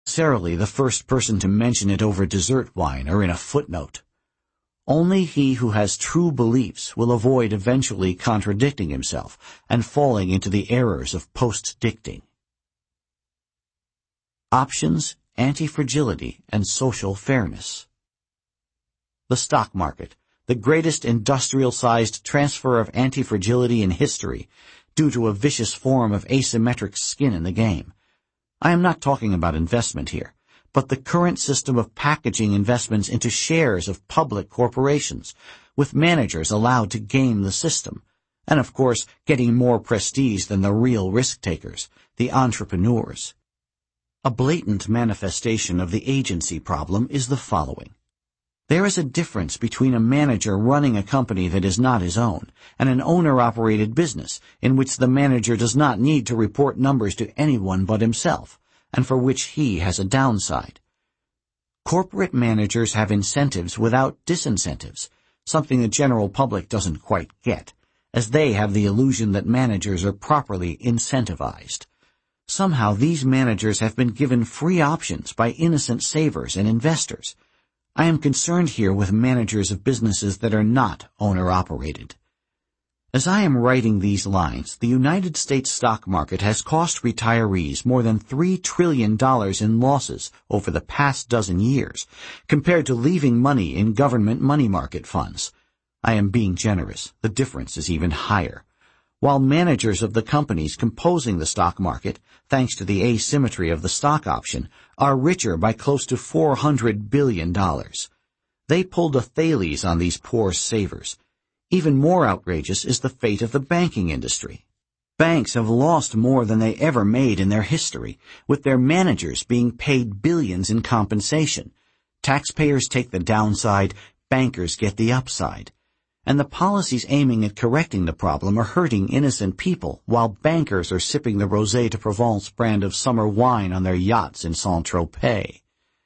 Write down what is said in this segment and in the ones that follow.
necessarily the first person to mention it over dessert wine or in a footnote. Only he who has true beliefs will avoid eventually contradicting himself and falling into the errors of post-dicting. Options, anti-fragility, and social fairness. The stock market, the greatest industrial-sized transfer of anti-fragility in history, due to a vicious form of asymmetric skin in the game. I am not talking about investment here, but the current system of packaging investments into shares of public corporations, with managers allowed to game the system, and of course getting more prestige than the real risk-takers, the entrepreneurs. A blatant manifestation of the agency problem is the following. There is a difference between a manager running a company that is not his own and an owner-operated business in which the manager does not need to report numbers to anyone but himself, and for which he has a downside. Corporate managers have incentives without disincentives, something the general public doesn't quite get, as they have the illusion that managers are properly incentivized. Somehow these managers have been given free options by innocent savers and investors. I am concerned here with managers of businesses that are not owner-operated. As I am writing these lines, the United States stock market has cost retirees more than $3 trillion in losses over the past dozen years, compared to leaving money in government money market funds. I am being generous. The difference is even higher. While managers of the companies composing the stock market, thanks to the asymmetry of the stock option, are richer by close to $400 billion. They pulled a Thales on these poor savers. Even more outrageous is the fate of the banking industry. Banks have lost more than they ever made in their history, with their managers being paid billions in compensation. Taxpayers take the downside, bankers get the upside. And the policies aiming at correcting the problem are hurting innocent people, while bankers are sipping the Rosé de Provence brand of summer wine on their yachts in Saint-Tropez.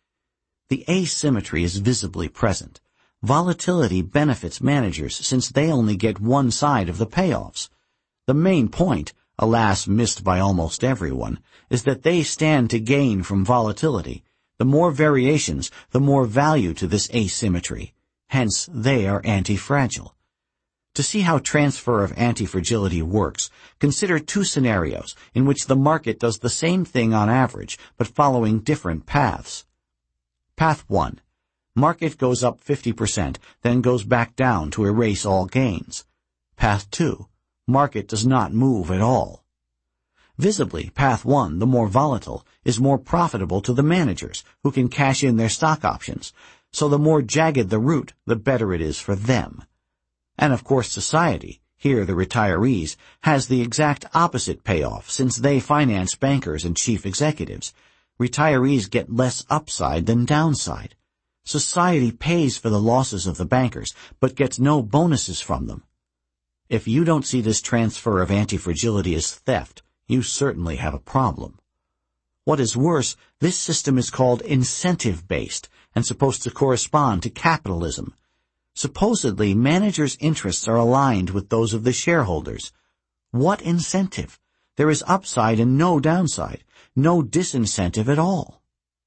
The asymmetry is visibly present. Volatility benefits managers since they only get one side of the payoffs. The main point, alas missed by almost everyone, is that they stand to gain from volatility. The more variations, the more value to this asymmetry. Hence, they are anti-fragile. To see how transfer of anti-fragility works, consider two scenarios in which the market does the same thing on average, but following different paths. Path 1. Market goes up 50%, then goes back down to erase all gains. Path 2. Market does not move at all. Visibly, Path 1, the more volatile, is more profitable to the managers, who can cash in their stock options. So the more jagged the route, the better it is for them. And of course society, here the retirees, has the exact opposite payoff since they finance bankers and chief executives. Retirees get less upside than downside. Society pays for the losses of the bankers, but gets no bonuses from them. If you don't see this transfer of anti-fragility as theft, you certainly have a problem. What is worse, this system is called incentive-based and supposed to correspond to capitalism. Supposedly, managers' interests are aligned with those of the shareholders. What incentive? There is upside and no downside, no disincentive at all.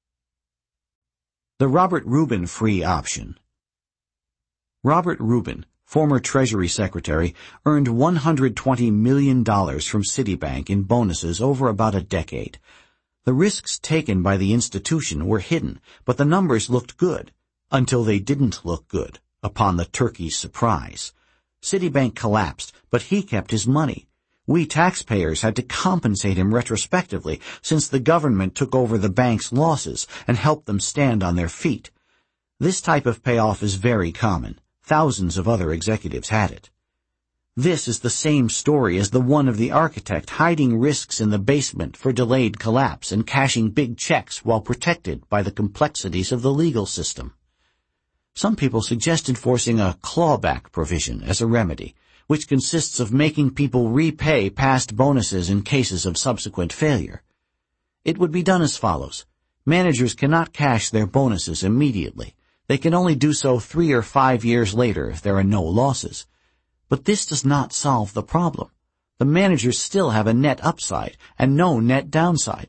The Robert Rubin free option. Robert Rubin, former Treasury Secretary, earned $120 million from Citibank in bonuses over about a decade. The risks taken by the institution were hidden, but the numbers looked good, until they didn't look good, upon the turkey's surprise. Citibank collapsed, but he kept his money. We taxpayers had to compensate him retrospectively, since the government took over the bank's losses and helped them stand on their feet. This type of payoff is very common. Thousands of other executives had it. This is the same story as the one of the architect hiding risks in the basement for delayed collapse and cashing big checks while protected by the complexities of the legal system. Some people suggest enforcing a clawback provision as a remedy, which consists of making people repay past bonuses in cases of subsequent failure. It would be done as follows. Managers cannot cash their bonuses immediately. They can only do so 3 or 5 years later if there are no losses. But this does not solve the problem. The managers still have a net upside and no net downside.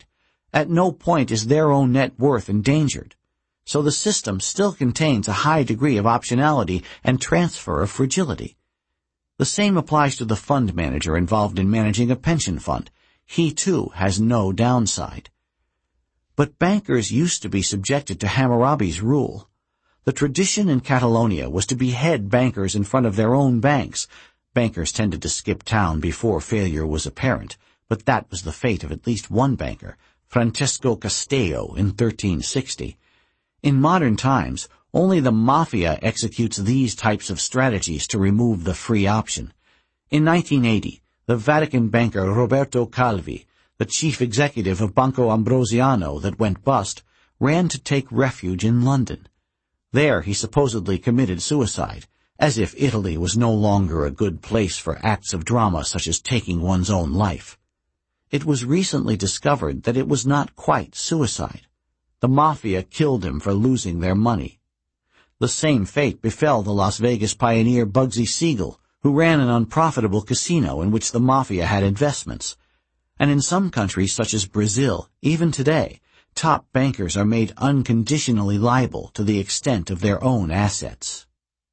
At no point is their own net worth endangered. So the system still contains a high degree of optionality and transfer of fragility. The same applies to the fund manager involved in managing a pension fund. He, too, has no downside. But bankers used to be subjected to Hammurabi's rule. The tradition in Catalonia was to behead bankers in front of their own banks. Bankers tended to skip town before failure was apparent, but that was the fate of at least one banker, Francesco Castello, in 1360. In modern times, only the mafia executes these types of strategies to remove the free option. In 1980, the Vatican banker Roberto Calvi, the chief executive of Banco Ambrosiano that went bust, ran to take refuge in London. There he supposedly committed suicide, as if Italy was no longer a good place for acts of drama such as taking one's own life. It was recently discovered that it was not quite suicide. The mafia killed him for losing their money. The same fate befell the Las Vegas pioneer Bugsy Siegel, who ran an unprofitable casino in which the mafia had investments. And in some countries such as Brazil, even today, top bankers are made unconditionally liable to the extent of their own assets.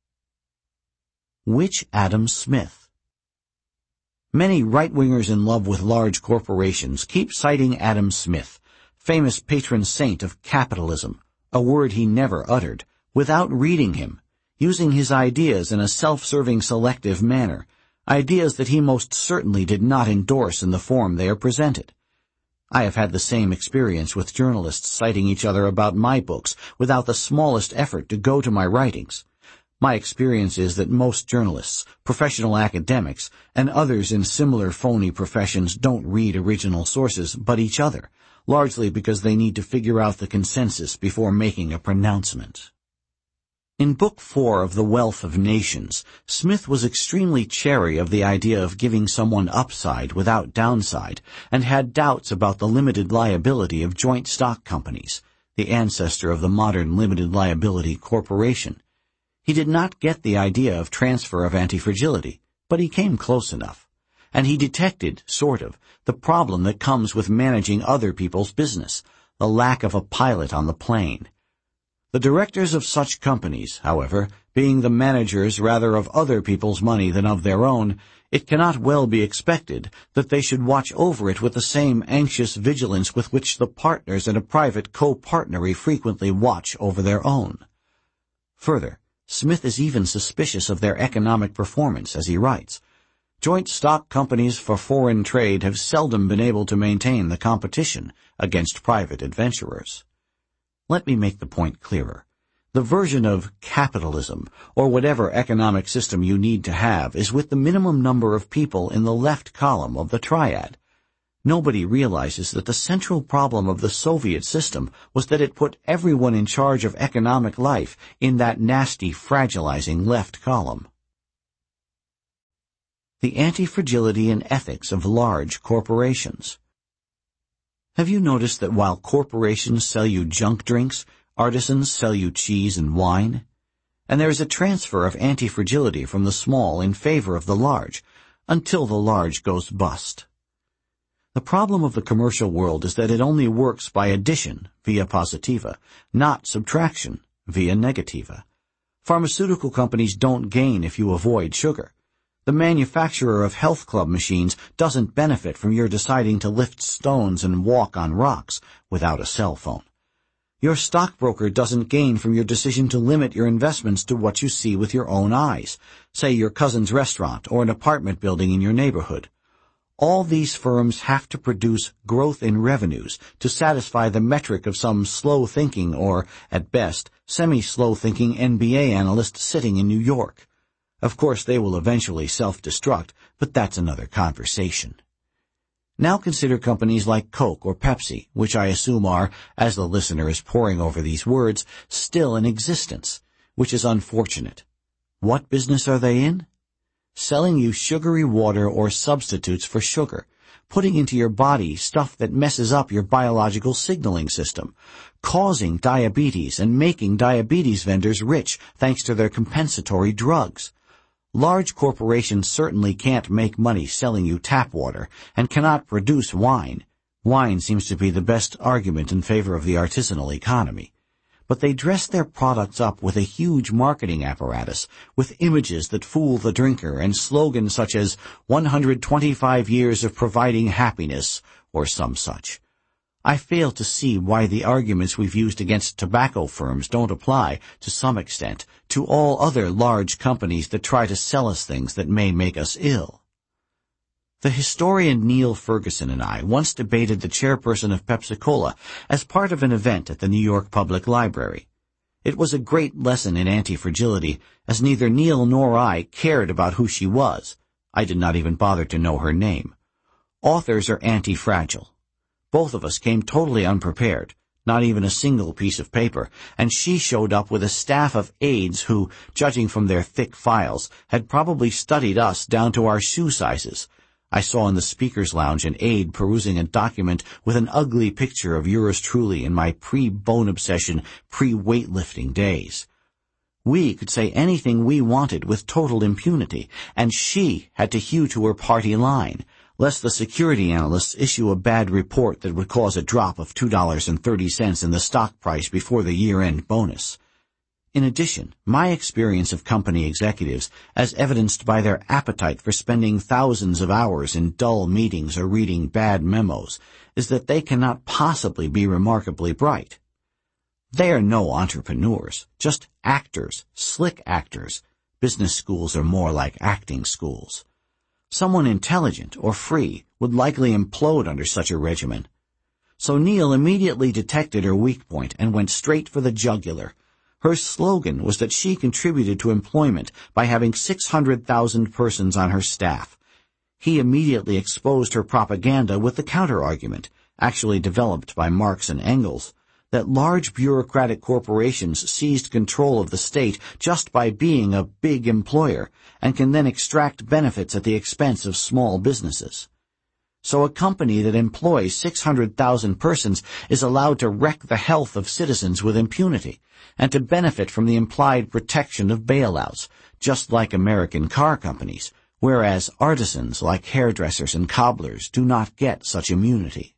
Which Adam Smith? Many right-wingers in love with large corporations keep citing Adam Smith, famous patron saint of capitalism, a word he never uttered, without reading him, using his ideas in a self-serving selective manner, ideas that he most certainly did not endorse in the form they are presented. I have had the same experience with journalists citing each other about my books without the smallest effort to go to my writings. My experience is that most journalists, professional academics, and others in similar phony professions don't read original sources but each other, largely because they need to figure out the consensus before making a pronouncement. In Book 4 of The Wealth of Nations, Smith was extremely chary of the idea of giving someone upside without downside, and had doubts about the limited liability of joint stock companies, the ancestor of the modern limited liability corporation. He did not get the idea of transfer of antifragility, but he came close enough. And he detected, sort of, the problem that comes with managing other people's business, the lack of a pilot on the plane. The directors of such companies, however, being the managers rather of other people's money than of their own, it cannot well be expected that they should watch over it with the same anxious vigilance with which the partners in a private co-partnery frequently watch over their own. Further, Smith is even suspicious of their economic performance, as he writes. Joint stock companies for foreign trade have seldom been able to maintain the competition against private adventurers. Let me make the point clearer. The version of capitalism, or whatever economic system you need to have, is with the minimum number of people in the left column of the triad. Nobody realizes that the central problem of the Soviet system was that it put everyone in charge of economic life in that nasty, fragilizing left column. The anti-fragility and ethics of large corporations. Have you noticed that while corporations sell you junk drinks, artisans sell you cheese and wine? And there is a transfer of anti-fragility from the small in favor of the large, until the large goes bust. The problem of the commercial world is that it only works by addition, via positiva, not subtraction, via negativa. Pharmaceutical companies don't gain if you avoid sugar. The manufacturer of health club machines doesn't benefit from your deciding to lift stones and walk on rocks without a cell phone. Your stockbroker doesn't gain from your decision to limit your investments to what you see with your own eyes, say your cousin's restaurant or an apartment building in your neighborhood. All these firms have to produce growth in revenues to satisfy the metric of some slow-thinking or, at best, semi-slow-thinking NBA analyst sitting in New York. Of course, they will eventually self-destruct, but that's another conversation. Now consider companies like Coke or Pepsi, which I assume are, as the listener is poring over these words, still in existence, which is unfortunate. What business are they in? Selling you sugary water or substitutes for sugar, putting into your body stuff that messes up your biological signaling system, causing diabetes and making diabetes vendors rich thanks to their compensatory drugs. Large corporations certainly can't make money selling you tap water and cannot produce wine. Wine seems to be the best argument in favor of the artisanal economy. But they dress their products up with a huge marketing apparatus, with images that fool the drinker and slogans such as 125 years of providing happiness, or some such. I fail to see why the arguments we've used against tobacco firms don't apply, to some extent, to all other large companies that try to sell us things that may make us ill. The historian Neil Ferguson and I once debated the chairperson of Pepsi-Cola as part of an event at the New York Public Library. It was a great lesson in anti-fragility, as neither Neil nor I cared about who she was. I did not even bother to know her name. Authors are anti-fragile. Both of us came totally unprepared, not even a single piece of paper, and she showed up with a staff of aides who, judging from their thick files, had probably studied us down to our shoe sizes. I saw in the speaker's lounge an aide perusing a document with an ugly picture of yours truly in my pre-bone obsession, pre-weightlifting days. We could say anything we wanted with total impunity, and she had to hew to her party line, lest the security analysts issue a bad report that would cause a drop of $2.30 in the stock price before the year-end bonus. In addition, my experience of company executives, as evidenced by their appetite for spending thousands of hours in dull meetings or reading bad memos, is that they cannot possibly be remarkably bright. They are no entrepreneurs, just actors, slick actors. Business schools are more like acting schools. Someone intelligent or free would likely implode under such a regimen. So Neil immediately detected her weak point and went straight for the jugular. Her slogan was that she contributed to employment by having 600,000 persons on her staff. He immediately exposed her propaganda with the counter-argument, actually developed by Marx and Engels, that large bureaucratic corporations seized control of the state just by being a big employer and can then extract benefits at the expense of small businesses. So a company that employs 600,000 persons is allowed to wreck the health of citizens with impunity and to benefit from the implied protection of bailouts, just like American car companies, whereas artisans like hairdressers and cobblers do not get such immunity.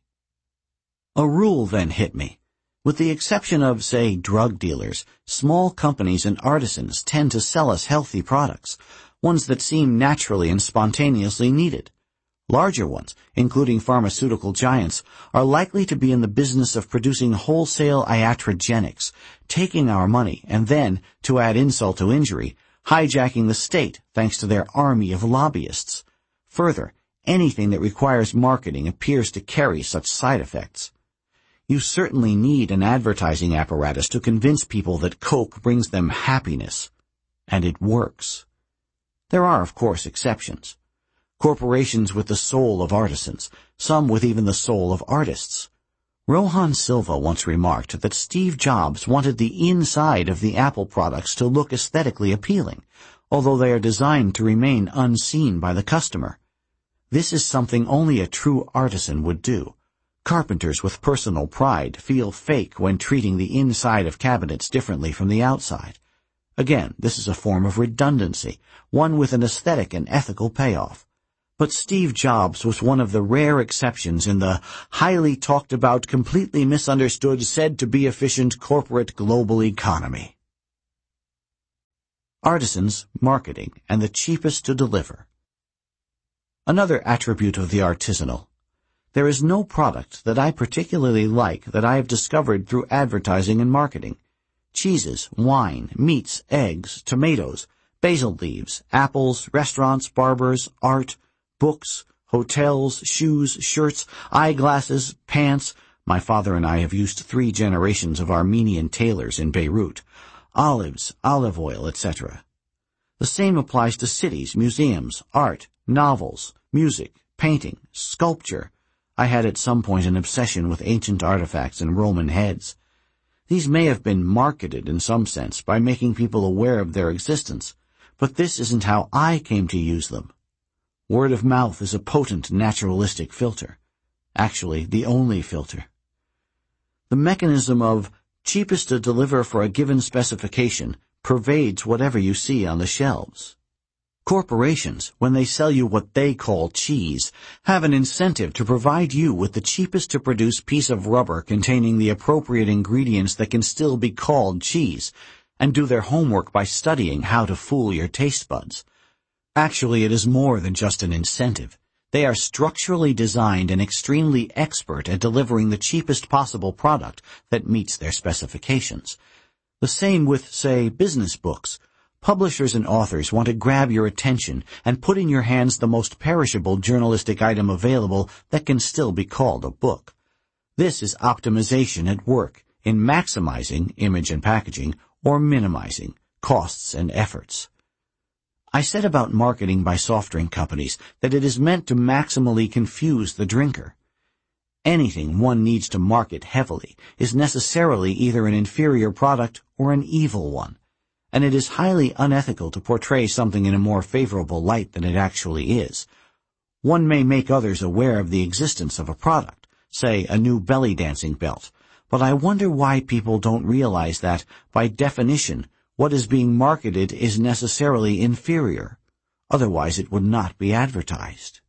A rule then hit me. With the exception of, say, drug dealers, small companies and artisans tend to sell us healthy products, ones that seem naturally and spontaneously needed. Larger ones, including pharmaceutical giants, are likely to be in the business of producing wholesale iatrogenics, taking our money and then, to add insult to injury, hijacking the state thanks to their army of lobbyists. Further, anything that requires marketing appears to carry such side effects. You certainly need an advertising apparatus to convince people that Coke brings them happiness. And it works. There are, of course, exceptions. Corporations with the soul of artisans, some with even the soul of artists. Rohan Silva once remarked that Steve Jobs wanted the inside of the Apple products to look aesthetically appealing, although they are designed to remain unseen by the customer. This is something only a true artisan would do. Carpenters with personal pride feel fake when treating the inside of cabinets differently from the outside. Again, this is a form of redundancy, one with an aesthetic and ethical payoff. But Steve Jobs was one of the rare exceptions in the highly talked about, completely misunderstood, said to be efficient corporate global economy. Artisans, marketing, and the cheapest to deliver. Another attribute of the artisanal. There is no product that I particularly like that I have discovered through advertising and marketing. Cheeses, wine, meats, eggs, tomatoes, basil leaves, apples, restaurants, barbers, art, books, hotels, shoes, shirts, eyeglasses, pants. My father and I have used 3 generations of Armenian tailors in Beirut. Olives, olive oil, etc. The same applies to cities, museums, art, novels, music, painting, sculpture. I had at some point an obsession with ancient artifacts and Roman heads. These may have been marketed in some sense by making people aware of their existence, but this isn't how I came to use them. Word of mouth is a potent naturalistic filter. Actually, the only filter. The mechanism of cheapest to deliver for a given specification pervades whatever you see on the shelves. Corporations, when they sell you what they call cheese, have an incentive to provide you with the cheapest to produce piece of rubber containing the appropriate ingredients that can still be called cheese, and do their homework by studying how to fool your taste buds. Actually, it is more than just an incentive. They are structurally designed and extremely expert at delivering the cheapest possible product that meets their specifications. The same with, say, business books. Publishers and authors want to grab your attention and put in your hands the most perishable journalistic item available that can still be called a book. This is optimization at work in maximizing image and packaging or minimizing costs and efforts. I said about marketing by soft drink companies that it is meant to maximally confuse the drinker. Anything one needs to market heavily is necessarily either an inferior product or an evil one, and it is highly unethical to portray something in a more favorable light than it actually is. One may make others aware of the existence of a product, say a new belly dancing belt, but I wonder why people don't realize that, by definition, what is being marketed is necessarily inferior. Otherwise it would not be advertised.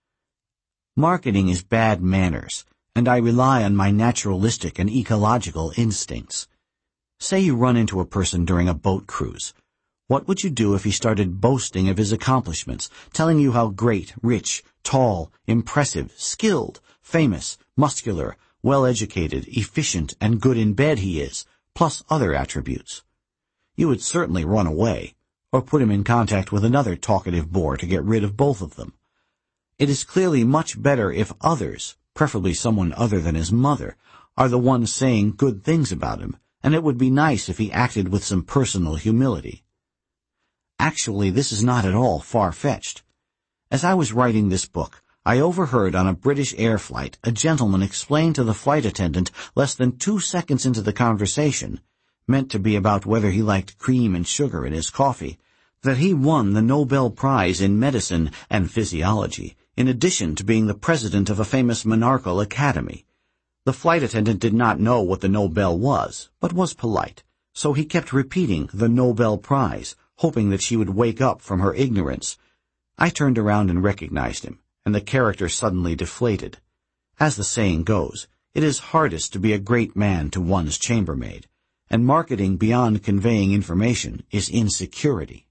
Marketing is bad manners, and I rely on my naturalistic and ecological instincts. Say you run into a person during a boat cruise. What would you do if he started boasting of his accomplishments, telling you how great, rich, tall, impressive, skilled, famous, muscular, well-educated, efficient, and good in bed he is, plus other attributes? You would certainly run away, or put him in contact with another talkative bore to get rid of both of them. It is clearly much better if others, preferably someone other than his mother, are the ones saying good things about him, and it would be nice if he acted with some personal humility. Actually, this is not at all far-fetched. As I was writing this book, I overheard on a British air flight a gentleman explain to the flight attendant less than 2 seconds into the conversation, meant to be about whether he liked cream and sugar in his coffee, that he won the Nobel Prize in Medicine and Physiology, in addition to being the president of a famous monarchical academy. The flight attendant did not know what the Nobel was, but was polite, so he kept repeating the Nobel Prize, hoping that she would wake up from her ignorance. I turned around and recognized him, and the character suddenly deflated. As the saying goes, it is hardest to be a great man to one's chambermaid, and marketing beyond conveying information is insecurity.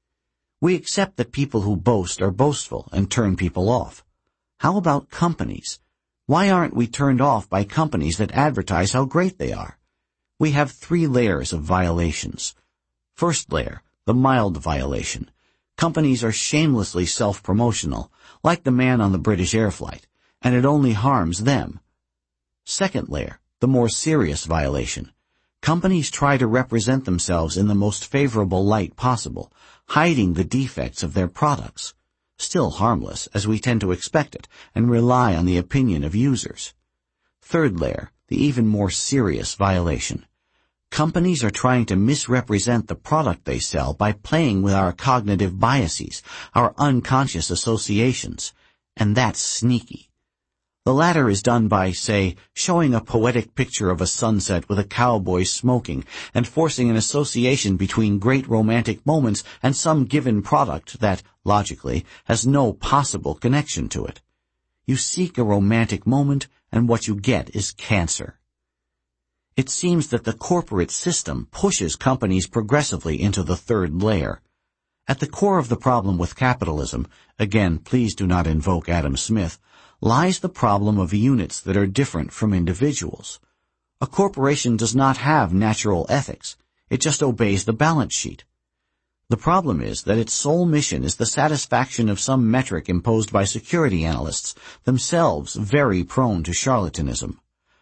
We accept that people who boast are boastful and turn people off. How about companies? Why aren't we turned off by companies that advertise how great they are? We have 3 layers of violations. First layer, the mild violation. Companies are shamelessly self-promotional, like the man on the British air flight, and it only harms them. Second layer, the more serious violation. Companies try to represent themselves in the most favorable light possible, hiding the defects of their products. Still harmless, as we tend to expect it, and rely on the opinion of users. Third layer, the even more serious violation. Companies are trying to misrepresent the product they sell by playing with our cognitive biases, our unconscious associations, and that's sneaky. The latter is done by, say, showing a poetic picture of a sunset with a cowboy smoking and forcing an association between great romantic moments and some given product that, logically, has no possible connection to it. You seek a romantic moment, and what you get is cancer. It seems that the corporate system pushes companies progressively into the third layer. At the core of the problem with capitalism, again, please do not invoke Adam Smith, lies the problem of units that are different from individuals. A corporation does not have natural ethics. It just obeys the balance sheet. The problem is that its sole mission is the satisfaction of some metric imposed by security analysts, themselves very prone to charlatanism.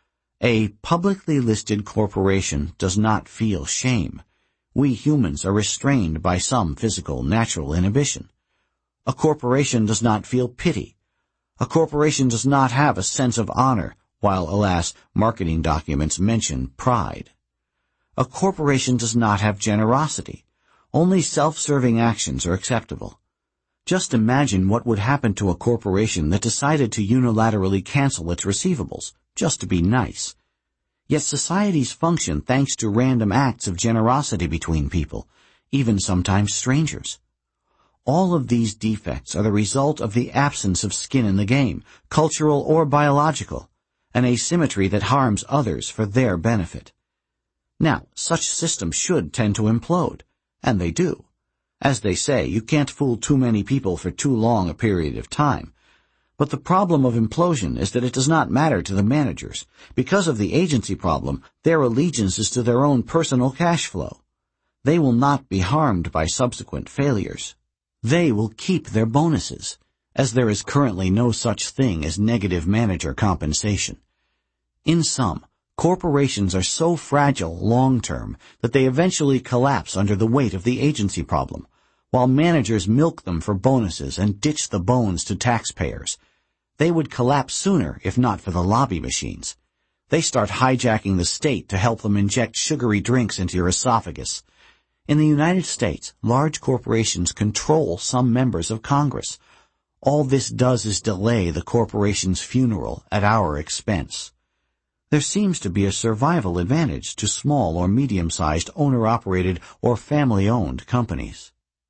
A publicly listed corporation does not feel shame. We humans are restrained by some physical, natural inhibition. A corporation does not feel pity. A corporation does not have a sense of honor, while, alas, marketing documents mention pride. A corporation does not have generosity. Only self-serving actions are acceptable. Just imagine what would happen to a corporation that decided to unilaterally cancel its receivables, just to be nice. Yet societies function thanks to random acts of generosity between people, even sometimes strangers. All of these defects are the result of the absence of skin in the game, cultural or biological, an asymmetry that harms others for their benefit. Now, such systems should tend to implode, and they do. As they say, you can't fool too many people for too long a period of time. But the problem of implosion is that it does not matter to the managers. Because of the agency problem, their allegiance is to their own personal cash flow. They will not be harmed by subsequent failures. They will keep their bonuses, as there is currently no such thing as negative manager compensation. In sum, corporations are so fragile long-term that they eventually collapse under the weight of the agency problem, while managers milk them for bonuses and ditch the bones to taxpayers. They would collapse sooner if not for the lobby machines. They start hijacking the state to help them inject sugary drinks into your esophagus. In the United States, large corporations control some members of Congress. All this does is delay the corporation's funeral at our expense. There seems to be a survival advantage to small or medium-sized owner-operated or family-owned companies.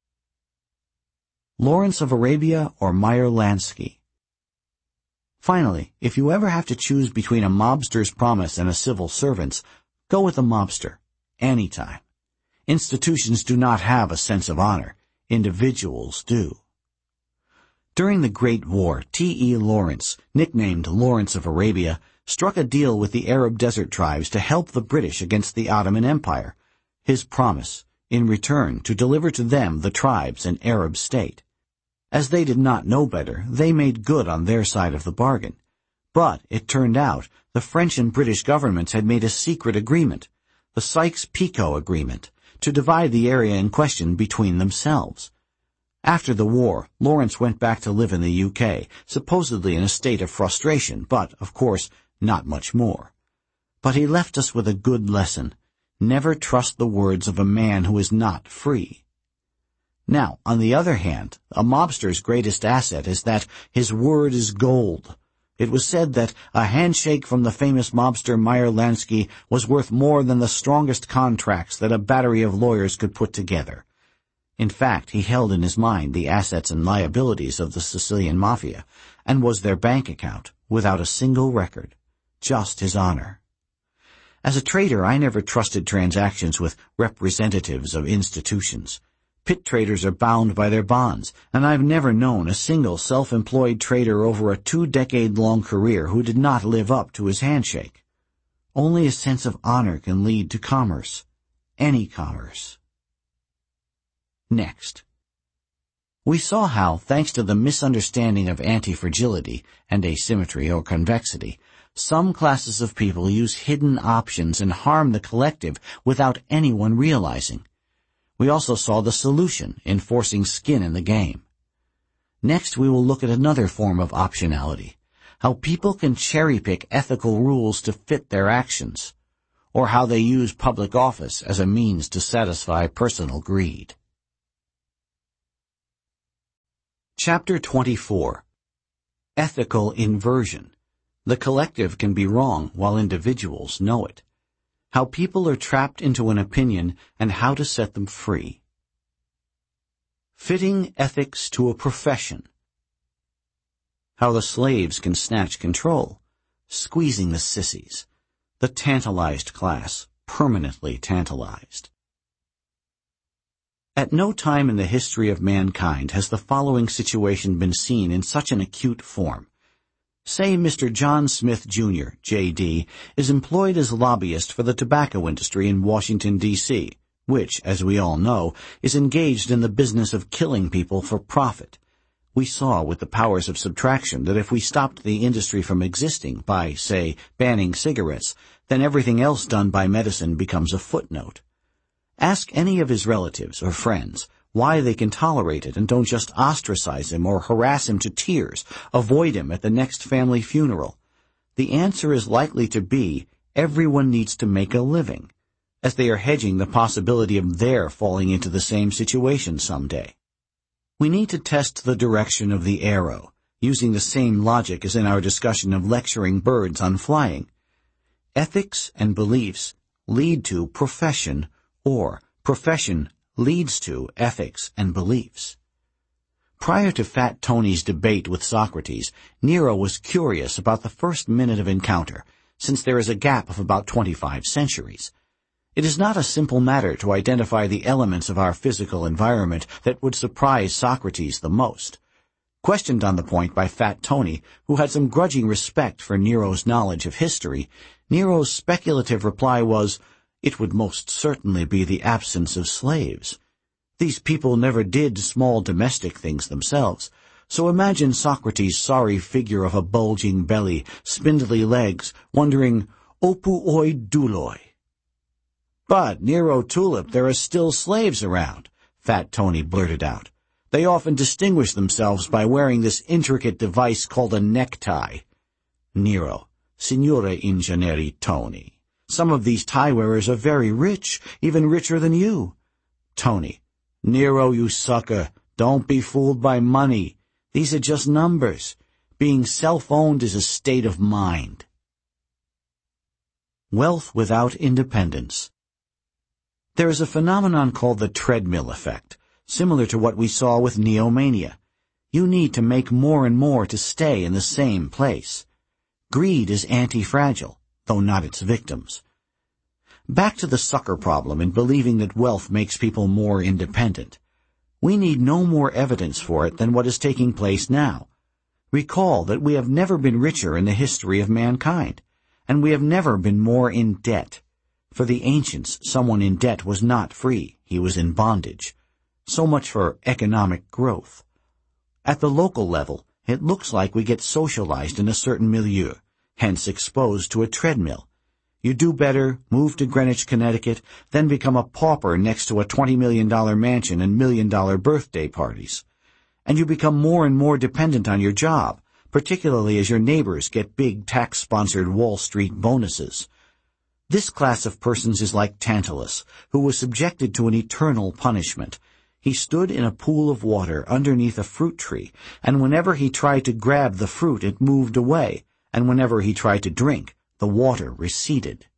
Lawrence of Arabia or Meyer Lansky. Finally, if you ever have to choose between a mobster's promise and a civil servant's, go with the mobster, anytime. Institutions do not have a sense of honor. Individuals do. During the Great War, T.E. Lawrence, nicknamed Lawrence of Arabia, struck a deal with the Arab desert tribes to help the British against the Ottoman Empire. His promise, in return, to deliver to them, the tribes, an Arab state. As they did not know better, they made good on their side of the bargain. But, it turned out, the French and British governments had made a secret agreement, the Sykes-Picot Agreement, to divide the area in question between themselves. After the war, Lawrence went back to live in the UK, supposedly in a state of frustration, but, of course, not much more. But he left us with a good lesson. Never trust the words of a man who is not free. Now, on the other hand, a mobster's greatest asset is that his word is gold. It was said that a handshake from the famous mobster Meyer Lansky was worth more than the strongest contracts that a battery of lawyers could put together. In fact, he held in his mind the assets and liabilities of the Sicilian Mafia, and was their bank account, without a single record, just his honor. As a trader, I never trusted transactions with representatives of institutions. Pit traders are bound by their bonds, and I've never known a single self-employed trader over a 2-decade-long career who did not live up to his handshake. Only a sense of honor can lead to commerce, any commerce. Next. We saw how, thanks to the misunderstanding of anti-fragility and asymmetry or convexity, some classes of people use hidden options and harm the collective without anyone realizing. We also saw the solution in forcing skin in the game. Next, we will look at another form of optionality, how people can cherry-pick ethical rules to fit their actions, or how they use public office as a means to satisfy personal greed. Chapter 24. Ethical Inversion. The collective can be wrong while individuals know it. How people are trapped into an opinion and how to set them free. Fitting ethics to a profession. How the slaves can snatch control, squeezing the sissies, the tantalized class, permanently tantalized. At no time in the history of mankind has the following situation been seen in such an acute form. Say Mr. John Smith, Jr., J.D., is employed as lobbyist for the tobacco industry in Washington, D.C., which, as we all know, is engaged in the business of killing people for profit. We saw with the powers of subtraction that if we stopped the industry from existing by, say, banning cigarettes, then everything else done by medicine becomes a footnote. Ask any of his relatives or friends why they can tolerate it and don't just ostracize him or harass him to tears, avoid him at the next family funeral. The answer is likely to be everyone needs to make a living, as they are hedging the possibility of their falling into the same situation someday. We need to test the direction of the arrow, using the same logic as in our discussion of lecturing birds on flying. Ethics and beliefs lead to profession, or profession leads to ethics and beliefs. Prior to Fat Tony's debate with Socrates, Nero was curious about the first minute of encounter, since there is a gap of about 25 centuries. It is not a simple matter to identify the elements of our physical environment that would surprise Socrates the most. Questioned on the point by Fat Tony, who had some grudging respect for Nero's knowledge of history, Nero's speculative reply was, "It would most certainly be the absence of slaves. These people never did small domestic things themselves, so imagine Socrates' sorry figure of a bulging belly, spindly legs, wondering, opu oi douloi." "But, Nero Tulip, there are still slaves around," Fat Tony blurted out. "They often distinguish themselves by wearing this intricate device called a necktie." Nero, "Signore Ingegnere Tony, some of these tie-wearers are very rich, even richer than you." Tony, "Nero, you sucker, don't be fooled by money. These are just numbers. Being self-owned is a state of mind." Wealth without independence. There is a phenomenon called the treadmill effect, similar to what we saw with neomania. You need to make more and more to stay in the same place. Greed is anti-fragile, though not its victims. Back to the sucker problem in believing that wealth makes people more independent. We need no more evidence for it than what is taking place now. Recall that we have never been richer in the history of mankind, and we have never been more in debt. For the ancients, someone in debt was not free, he was in bondage. So much for economic growth. At the local level, it looks like we get socialized in a certain milieu, hence exposed to a treadmill. You do better, move to Greenwich, Connecticut, then become a pauper next to a $20 million mansion and $1 million birthday parties. And you become more and more dependent on your job, particularly as your neighbors get big tax-sponsored Wall Street bonuses. This class of persons is like Tantalus, who was subjected to an eternal punishment. He stood in a pool of water underneath a fruit tree, and whenever he tried to grab the fruit it moved away, and whenever he tried to drink, the water receded.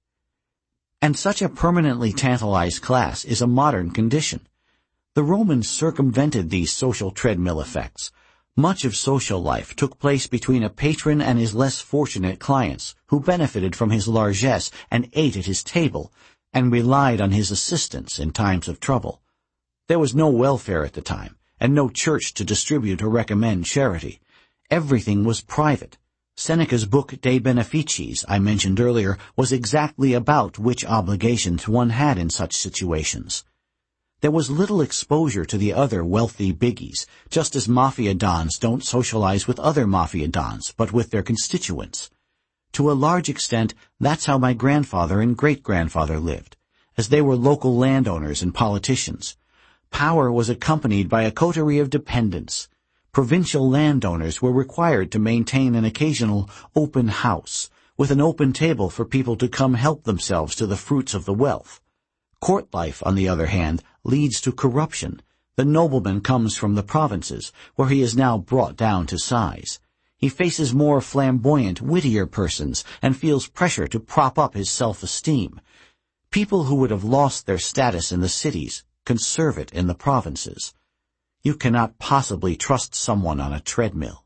And such a permanently tantalized class is a modern condition. The Romans circumvented these social treadmill effects. Much of social life took place between a patron and his less fortunate clients, who benefited from his largesse and ate at his table, and relied on his assistance in times of trouble. There was no welfare at the time, and no church to distribute or recommend charity. Everything was private. Seneca's book De Beneficiis, I mentioned earlier, was exactly about which obligations one had in such situations. There was little exposure to the other wealthy biggies, just as mafia dons don't socialize with other mafia dons, but with their constituents. To a large extent, that's how my grandfather and great-grandfather lived, as they were local landowners and politicians. Power was accompanied by a coterie of dependents. Provincial landowners were required to maintain an occasional open house, with an open table for people to come help themselves to the fruits of the wealth. Court life, on the other hand, leads to corruption. The nobleman comes from the provinces, where he is now brought down to size. He faces more flamboyant, wittier persons, and feels pressure to prop up his self-esteem. People who would have lost their status in the cities conserve it in the provinces. You cannot possibly trust someone on a treadmill.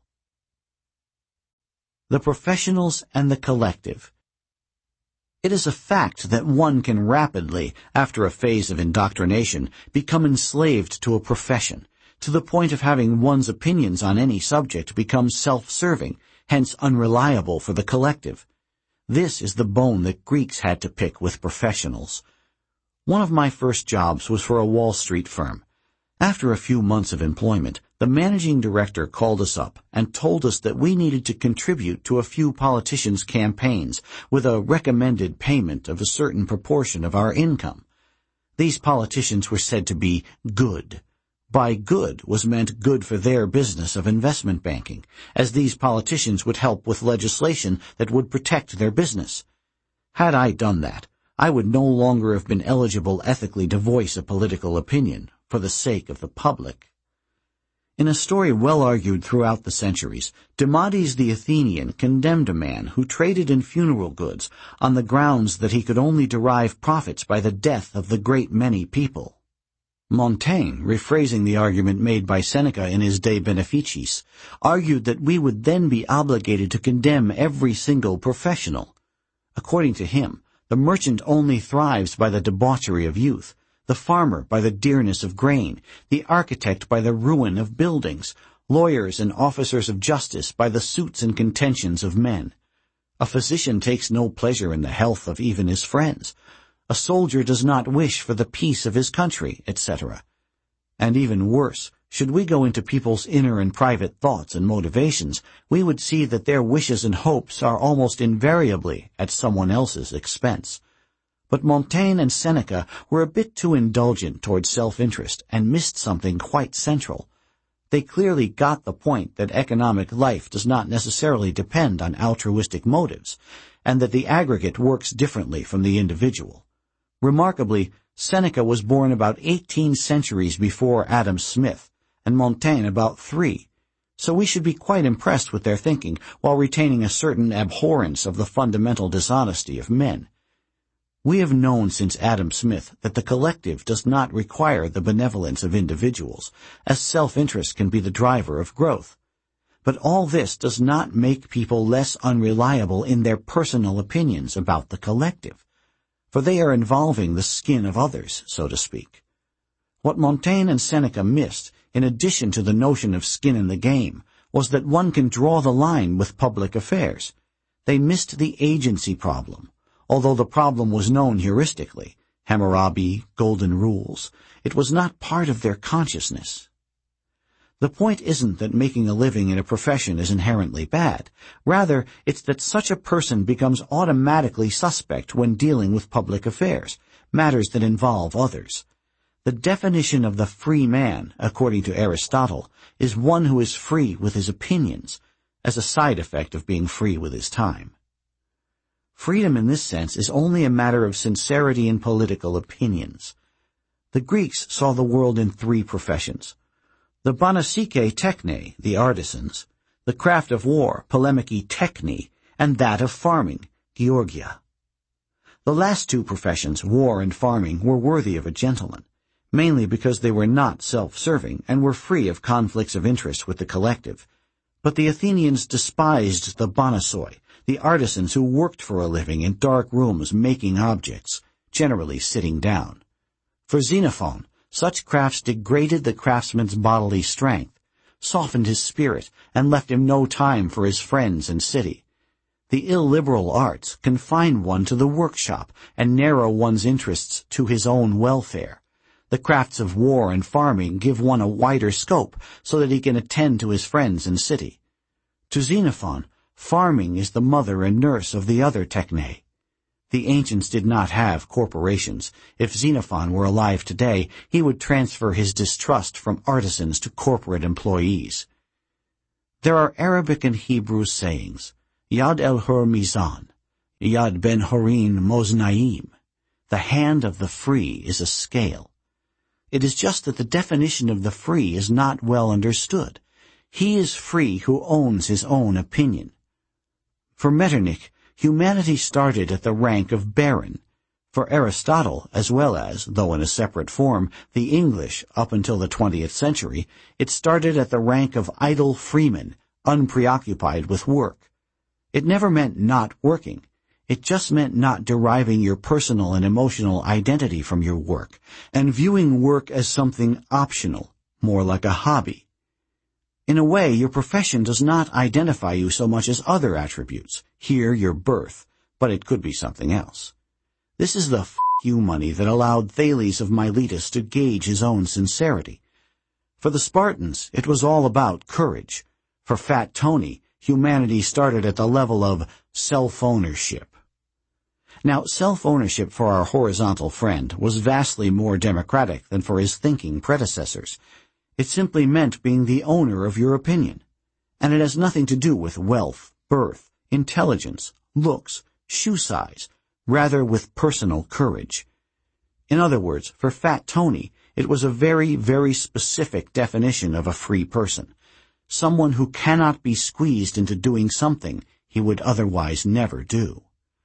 The professionals and the collective. It is a fact that one can rapidly, after a phase of indoctrination, become enslaved to a profession, to the point of having one's opinions on any subject become self-serving, hence unreliable for the collective. This is the bone that Greeks had to pick with professionals. One of my first jobs was for a Wall Street firm. After a few months of employment, the managing director called us up and told us that we needed to contribute to a few politicians' campaigns with a recommended payment of a certain proportion of our income. These politicians were said to be good. By good was meant good for their business of investment banking, as these politicians would help with legislation that would protect their business. Had I done that, I would no longer have been eligible ethically to voice a political opinion for the sake of the public. In a story well argued throughout the centuries, Demades the Athenian condemned a man who traded in funeral goods on the grounds that he could only derive profits by the death of the great many people. Montaigne, rephrasing the argument made by Seneca in his De Beneficiis, argued that we would then be obligated to condemn every single professional. According to him, the merchant only thrives by the debauchery of youth, the farmer by the dearness of grain, the architect by the ruin of buildings, lawyers and officers of justice by the suits and contentions of men. A physician takes no pleasure in the health of even his friends. A soldier does not wish for the peace of his country, etc. And even worse, should we go into people's inner and private thoughts and motivations, we would see that their wishes and hopes are almost invariably at someone else's expense. But Montaigne and Seneca were a bit too indulgent toward self-interest and missed something quite central. They clearly got the point that economic life does not necessarily depend on altruistic motives, and that the aggregate works differently from the individual. Remarkably, Seneca was born about 18 centuries before Adam Smith, and Montaigne about 3, so we should be quite impressed with their thinking while retaining a certain abhorrence of the fundamental dishonesty of men. We have known since Adam Smith that the collective does not require the benevolence of individuals, as self-interest can be the driver of growth. But all this does not make people less unreliable in their personal opinions about the collective, for they are involving the skin of others, so to speak. What Montaigne and Seneca missed, in addition to the notion of skin in the game, was that one can draw the line with public affairs. They missed the agency problem. Although the problem was known heuristically, Hammurabi, golden rules, it was not part of their consciousness. The point isn't that making a living in a profession is inherently bad. Rather, it's that such a person becomes automatically suspect when dealing with public affairs, matters that involve others. The definition of the free man, according to Aristotle, is one who is free with his opinions, as a side effect of being free with his time. Freedom in this sense is only a matter of sincerity in political opinions. The Greeks saw the world in 3 professions: the banasike techne, the artisans, the craft of war, polemiki techni, and that of farming, georgia. The last 2 professions, war and farming, were worthy of a gentleman, mainly because they were not self-serving and were free of conflicts of interest with the collective. But the Athenians despised the banasoi, the artisans who worked for a living in dark rooms making objects, generally sitting down. For Xenophon, such crafts degraded the craftsman's bodily strength, softened his spirit, and left him no time for his friends and city. The illiberal arts confine one to the workshop and narrow one's interests to his own welfare. The crafts of war and farming give one a wider scope so that he can attend to his friends and city. To Xenophon, farming is the mother and nurse of the other techne. The ancients did not have corporations. If Xenophon were alive today, he would transfer his distrust from artisans to corporate employees. There are Arabic and Hebrew sayings, Yad el-Hur Mizan, Yad ben-Horin Moznaim. The hand of the free is a scale. It is just that the definition of the free is not well understood. He is free who owns his own opinion. For Metternich, humanity started at the rank of baron. For Aristotle, as well as, though in a separate form, the English up until the 20th century, it started at the rank of idle freeman, unpreoccupied with work. It never meant not working. It just meant not deriving your personal and emotional identity from your work, and viewing work as something optional, more like a hobby. In a way, your profession does not identify you so much as other attributes. Here, your birth, but it could be something else. This is the f*** you money that allowed Thales of Miletus to gauge his own sincerity. For the Spartans, it was all about courage. For Fat Tony, humanity started at the level of self-ownership. Now, self-ownership for our horizontal friend was vastly more democratic than for his thinking predecessors. It simply meant being the owner of your opinion. And it has nothing to do with wealth, birth, intelligence, looks, shoe size, rather with personal courage. In other words, for Fat Tony, it was a very, very specific definition of a free person, someone who cannot be squeezed into doing something he would otherwise never do.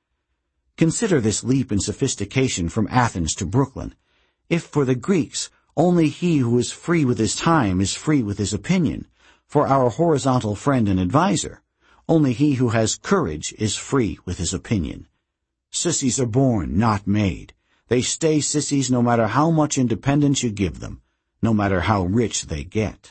Consider this leap in sophistication from Athens to Brooklyn. If for the Greeks, Only he who is free with his time is free with his opinion. For our horizontal friend and advisor, only he who has courage is free with his opinion. Sissies are born, not made. They stay sissies no matter how much independence you give them, no matter how rich they get.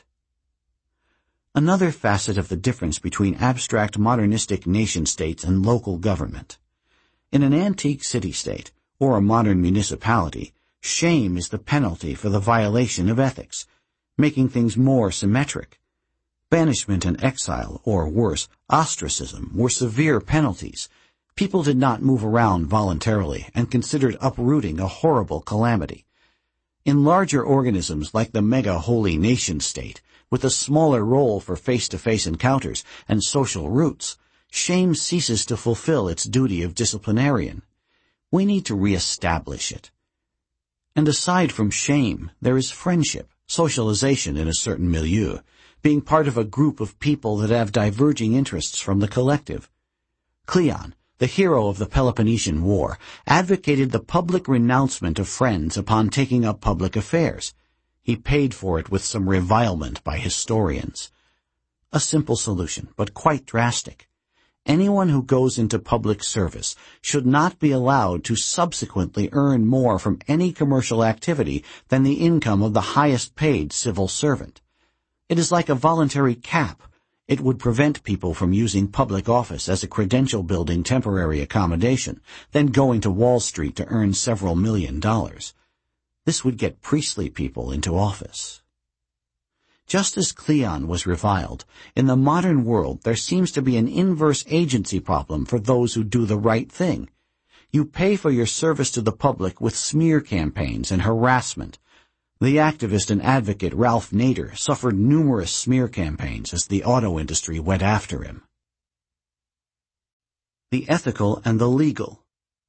Another facet of the difference between abstract modernistic nation-states and local government. In an antique city-state, or a modern municipality, shame is the penalty for the violation of ethics, making things more symmetric. Banishment and exile, or worse, ostracism, were severe penalties. People did not move around voluntarily and considered uprooting a horrible calamity. In larger organisms like the mega-holy nation-state, with a smaller role for face-to-face encounters and social roots, shame ceases to fulfill its duty of disciplinarian. We need to re-establish it. And aside from shame, there is friendship, socialization in a certain milieu, being part of a group of people that have diverging interests from the collective. Cleon, the hero of the Peloponnesian War, advocated the public renouncement of friends upon taking up public affairs. He paid for it with some revilement by historians. A simple solution, but quite drastic. Anyone who goes into public service should not be allowed to subsequently earn more from any commercial activity than the income of the highest paid civil servant. It is like a voluntary cap. It would prevent people from using public office as a credential-building temporary accommodation, then going to Wall Street to earn several $1 million. This would get priestly people into office. Just as Cleon was reviled, in the modern world there seems to be an inverse agency problem for those who do the right thing. You pay for your service to the public with smear campaigns and harassment. The activist and advocate Ralph Nader suffered numerous smear campaigns as the auto industry went after him. The ethical and the legal.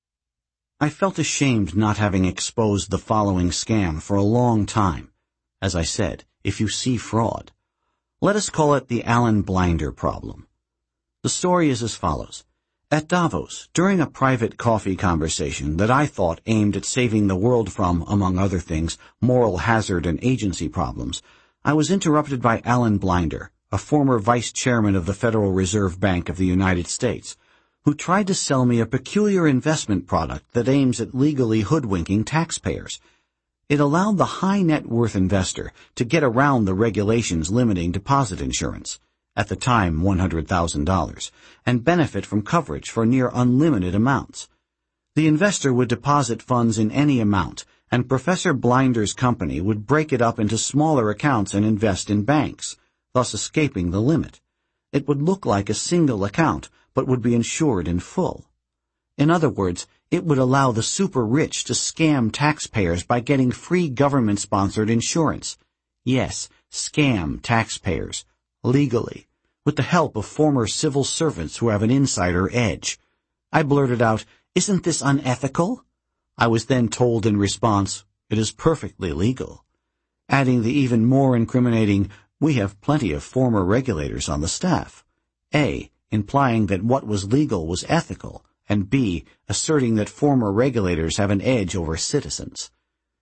I felt ashamed not having exposed the following scam for a long time. As I said, if you see fraud. Let us call it the Alan Blinder problem. The story is as follows. At Davos, during a private coffee conversation that I thought aimed at saving the world from, among other things, moral hazard and agency problems, I was interrupted by Alan Blinder, a former vice chairman of the Federal Reserve Bank of the United States, who tried to sell me a peculiar investment product that aims at legally hoodwinking taxpayers. It allowed the high net worth investor to get around the regulations limiting deposit insurance, at the time $100,000, and benefit from coverage for near unlimited amounts. The investor would deposit funds in any amount, and Professor Blinder's company would break it up into smaller accounts and invest in banks, thus escaping the limit. It would look like a single account, but would be insured in full. In other words, it would allow the super-rich to scam taxpayers by getting free government-sponsored insurance. Yes, scam taxpayers, legally, with the help of former civil servants who have an insider edge. I blurted out, "Isn't this unethical?" I was then told in response, "It is perfectly legal," adding the even more incriminating, "We have plenty of former regulators on the staff," A, implying that what was legal was ethical, and B, asserting that former regulators have an edge over citizens.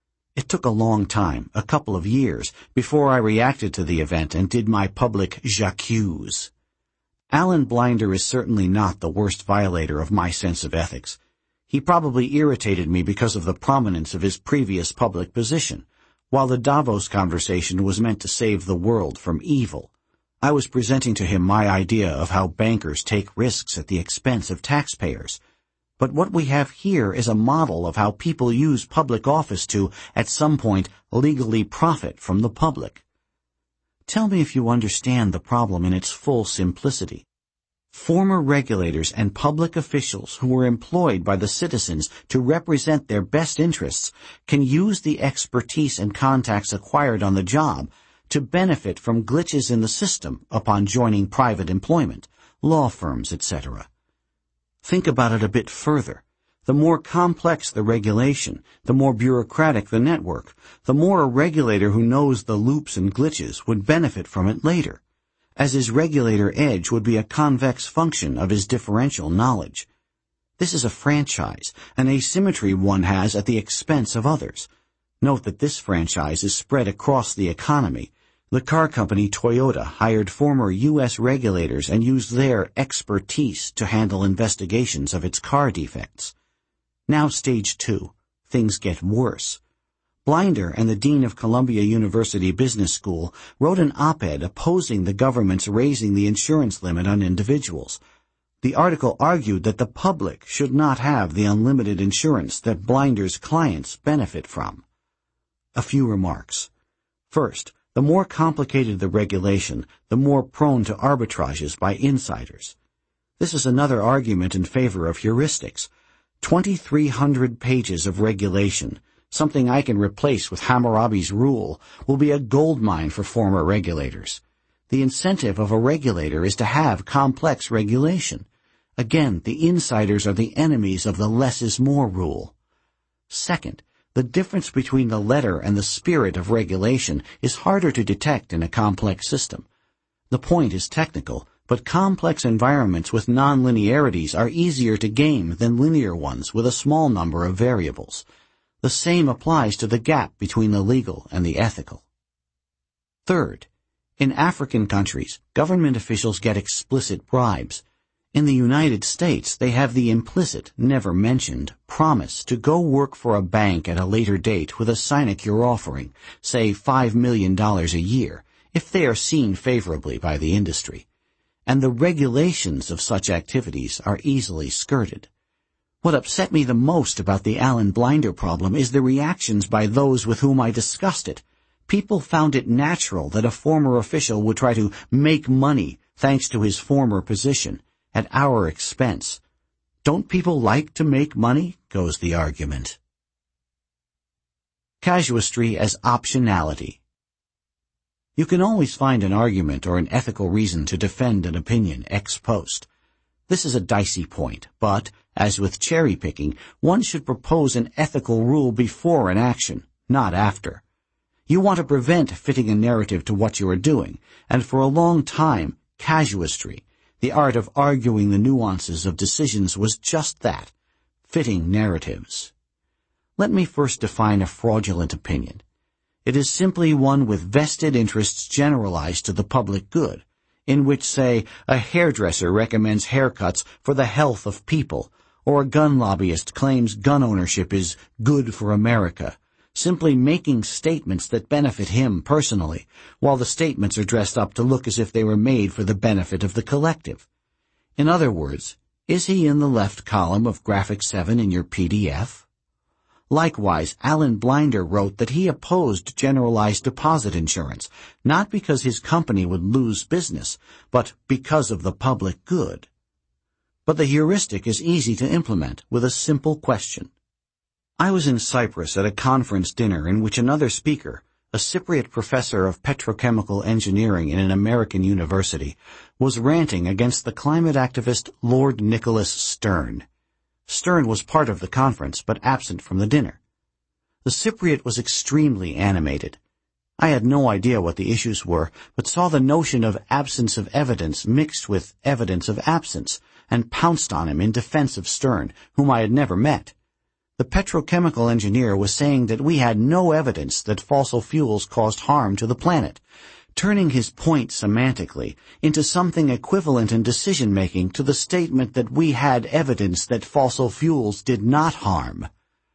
It took a long time, a couple of years, before I reacted to the event and did my public j'accuse. Alan Blinder is certainly not the worst violator of my sense of ethics. He probably irritated me because of the prominence of his previous public position. While the Davos conversation was meant to save the world from evil, I was presenting to him my idea of how bankers take risks at the expense of taxpayers. But what we have here is a model of how people use public office to, at some point, legally profit from the public. Tell me if you understand the problem in its full simplicity. Former regulators and public officials who were employed by the citizens to represent their best interests can use the expertise and contacts acquired on the job to benefit from glitches in the system upon joining private employment, law firms, etc. Think about it a bit further. The more complex the regulation, the more bureaucratic the network, the more a regulator who knows the loops and glitches would benefit from it later, as his regulator edge would be a convex function of his differential knowledge. This is a franchise, an asymmetry one has at the expense of others. Note that this franchise is spread across the economy. The car company Toyota hired former U.S. regulators and used their expertise to handle investigations of its car defects. Now stage 2. Things get worse. Blinder and the dean of Columbia University Business School wrote an op-ed opposing the government's raising the insurance limit on individuals. The article argued that the public should not have the unlimited insurance that Blinder's clients benefit from. A few remarks. First, the more complicated the regulation, the more prone to arbitrages by insiders. This is another argument in favor of heuristics. 2,300 pages of regulation, something I can replace with Hammurabi's rule, will be a goldmine for former regulators. The incentive of a regulator is to have complex regulation. Again, the insiders are the enemies of the less is more rule. Second, the difference between the letter and the spirit of regulation is harder to detect in a complex system. The point is technical, but complex environments with nonlinearities are easier to game than linear ones with a small number of variables. The same applies to the gap between the legal and the ethical. Third, in African countries, government officials get explicit bribes. In the United States, they have the implicit, never mentioned, promise to go work for a bank at a later date with a sinecure offering, say $5 million a year, if they are seen favorably by the industry. And the regulations of such activities are easily skirted. What upset me the most about the Alan Blinder problem is the reactions by those with whom I discussed it. People found it natural that a former official would try to make money thanks to his former position, at our expense. Don't people like to make money? Goes the argument. Casuistry as optionality. You can always find an argument or an ethical reason to defend an opinion ex post. This is a dicey point, but, as with cherry-picking, one should propose an ethical rule before an action, not after. You want to prevent fitting a narrative to what you are doing, and for a long time, casuistry, the art of arguing the nuances of decisions, was just that, fitting narratives. Let me first define a fraudulent opinion. It is simply one with vested interests generalized to the public good, in which, say, a hairdresser recommends haircuts for the health of people, or a gun lobbyist claims gun ownership is good for America, simply making statements that benefit him personally, while the statements are dressed up to look as if they were made for the benefit of the collective. In other words, is he in the left column of Graphic 7 in your PDF? Likewise, Alan Blinder wrote that he opposed generalized deposit insurance, not because his company would lose business, but because of the public good. But the heuristic is easy to implement with a simple question. I was in Cyprus at a conference dinner in which another speaker, a Cypriot professor of petrochemical engineering in an American university, was ranting against the climate activist Lord Nicholas Stern. Stern was part of the conference, but absent from the dinner. The Cypriot was extremely animated. I had no idea what the issues were, but saw the notion of absence of evidence mixed with evidence of absence, and pounced on him in defense of Stern, whom I had never met. The petrochemical engineer was saying that we had no evidence that fossil fuels caused harm to the planet, turning his point semantically into something equivalent in decision-making to the statement that we had evidence that fossil fuels did not harm.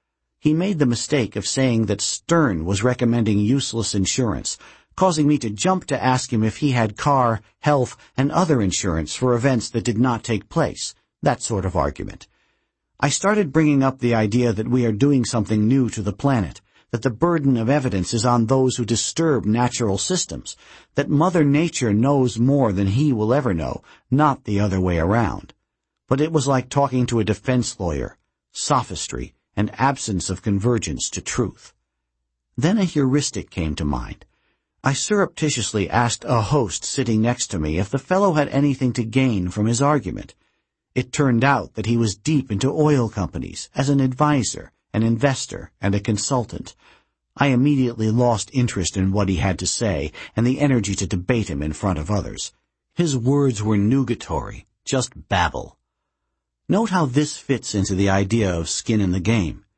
He made the mistake of saying that Stern was recommending useless insurance, causing me to jump to ask him if he had car, health, and other insurance for events that did not take place, that sort of argument. I started bringing up the idea that we are doing something new to the planet, that the burden of evidence is on those who disturb natural systems, that Mother Nature knows more than he will ever know, not the other way around. But it was like talking to a defense lawyer, sophistry, and absence of convergence to truth. Then a heuristic came to mind. I surreptitiously asked a host sitting next to me if the fellow had anything to gain from his argument. It turned out that he was deep into oil companies as an advisor, an investor, and a consultant. I immediately lost interest in what he had to say and the energy to debate him in front of others. His words were nugatory, just babble. Note how this fits into the idea of skin in the game.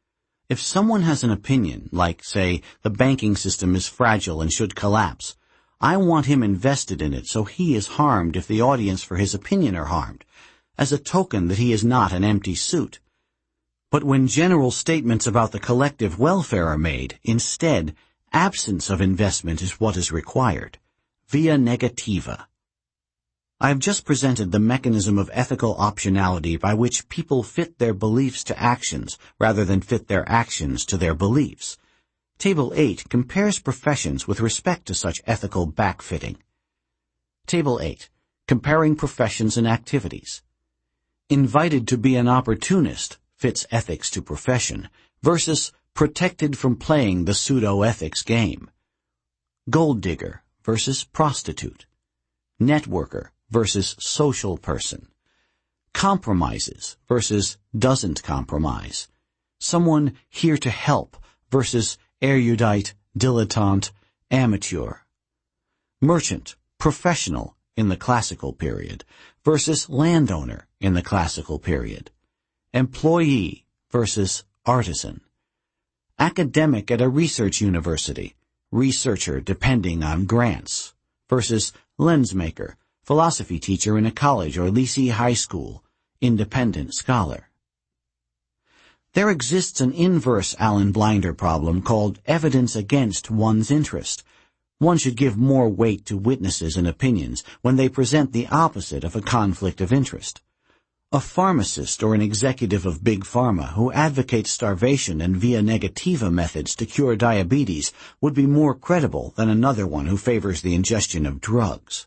If someone has an opinion, like, say, the banking system is fragile and should collapse, I want him invested in it so he is harmed if the audience for his opinion are harmed, as a token that he is not an empty suit. But when general statements about the collective welfare are made, instead, absence of investment is what is required. Via negativa. I have just presented the mechanism of ethical optionality by which people fit their beliefs to actions rather than fit their actions to their beliefs. Table 8 compares professions with respect to such ethical backfitting. Table 8. Comparing professions and activities. Invited to be an opportunist fits ethics to profession versus protected from playing the pseudo-ethics game. Gold digger versus prostitute. Networker versus social person. Compromises versus doesn't compromise. Someone here to help versus erudite, dilettante, amateur. Merchant, professional in the classical period versus landowner in the classical period. Employee versus artisan. Academic at a research university, researcher depending on grants, versus lensmaker, philosophy teacher in a college or lycée high school, independent scholar. There exists an inverse Alan Blinder problem called evidence against one's interest. One should give more weight to witnesses and opinions when they present the opposite of a conflict of interest. A pharmacist or an executive of Big Pharma who advocates starvation and via negativa methods to cure diabetes would be more credible than another one who favors the ingestion of drugs.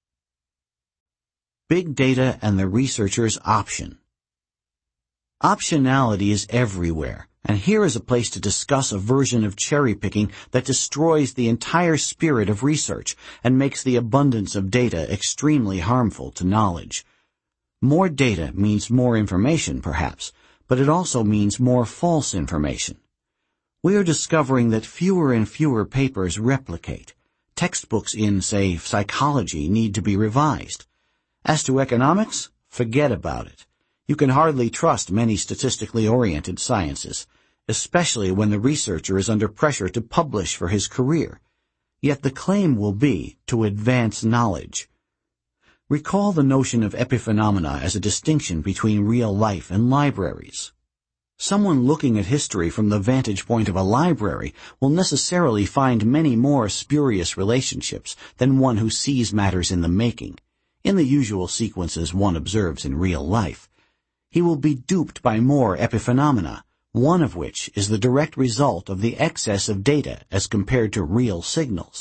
Big data and the researcher's option. Optionality is everywhere, and here is a place to discuss a version of cherry-picking that destroys the entire spirit of research and makes the abundance of data extremely harmful to knowledge. More data means more information, perhaps, but it also means more false information. We are discovering that fewer and fewer papers replicate. Textbooks in, say, psychology need to be revised. As to economics, forget about it. You can hardly trust many statistically oriented sciences, especially when the researcher is under pressure to publish for his career. Yet the claim will be to advance knowledge. Recall the notion of epiphenomena as a distinction between real life and libraries. Someone looking at history from the vantage point of a library will necessarily find many more spurious relationships than one who sees matters in the making, in the usual sequences one observes in real life. He will be duped by more epiphenomena, one of which is the direct result of the excess of data as compared to real signals.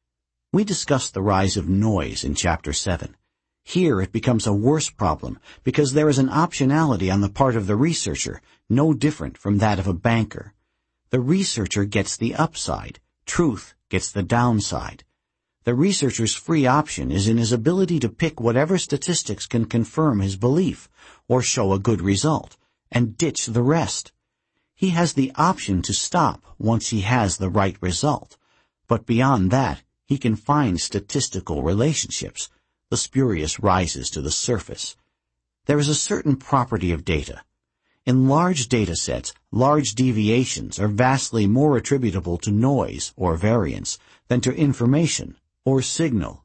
We discussed the rise of noise in Chapter 7. Here it becomes a worse problem because there is an optionality on the part of the researcher, no different from that of a banker. The researcher gets the upside, truth gets the downside. The researcher's free option is in his ability to pick whatever statistics can confirm his belief or show a good result, and ditch the rest. He has the option to stop once he has the right result, but beyond that, he can find statistical relationships. The spurious rises to the surface. There is a certain property of data. In large data sets, large deviations are vastly more attributable to noise or variance than to information or signal.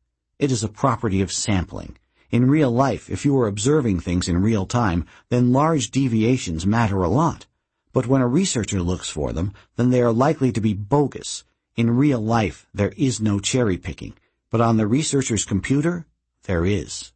It is a property of sampling. In real life, if you are observing things in real time, then large deviations matter a lot. But when a researcher looks for them, then they are likely to be bogus. In real life, there is no cherry-picking. But on the researcher's computer, there is.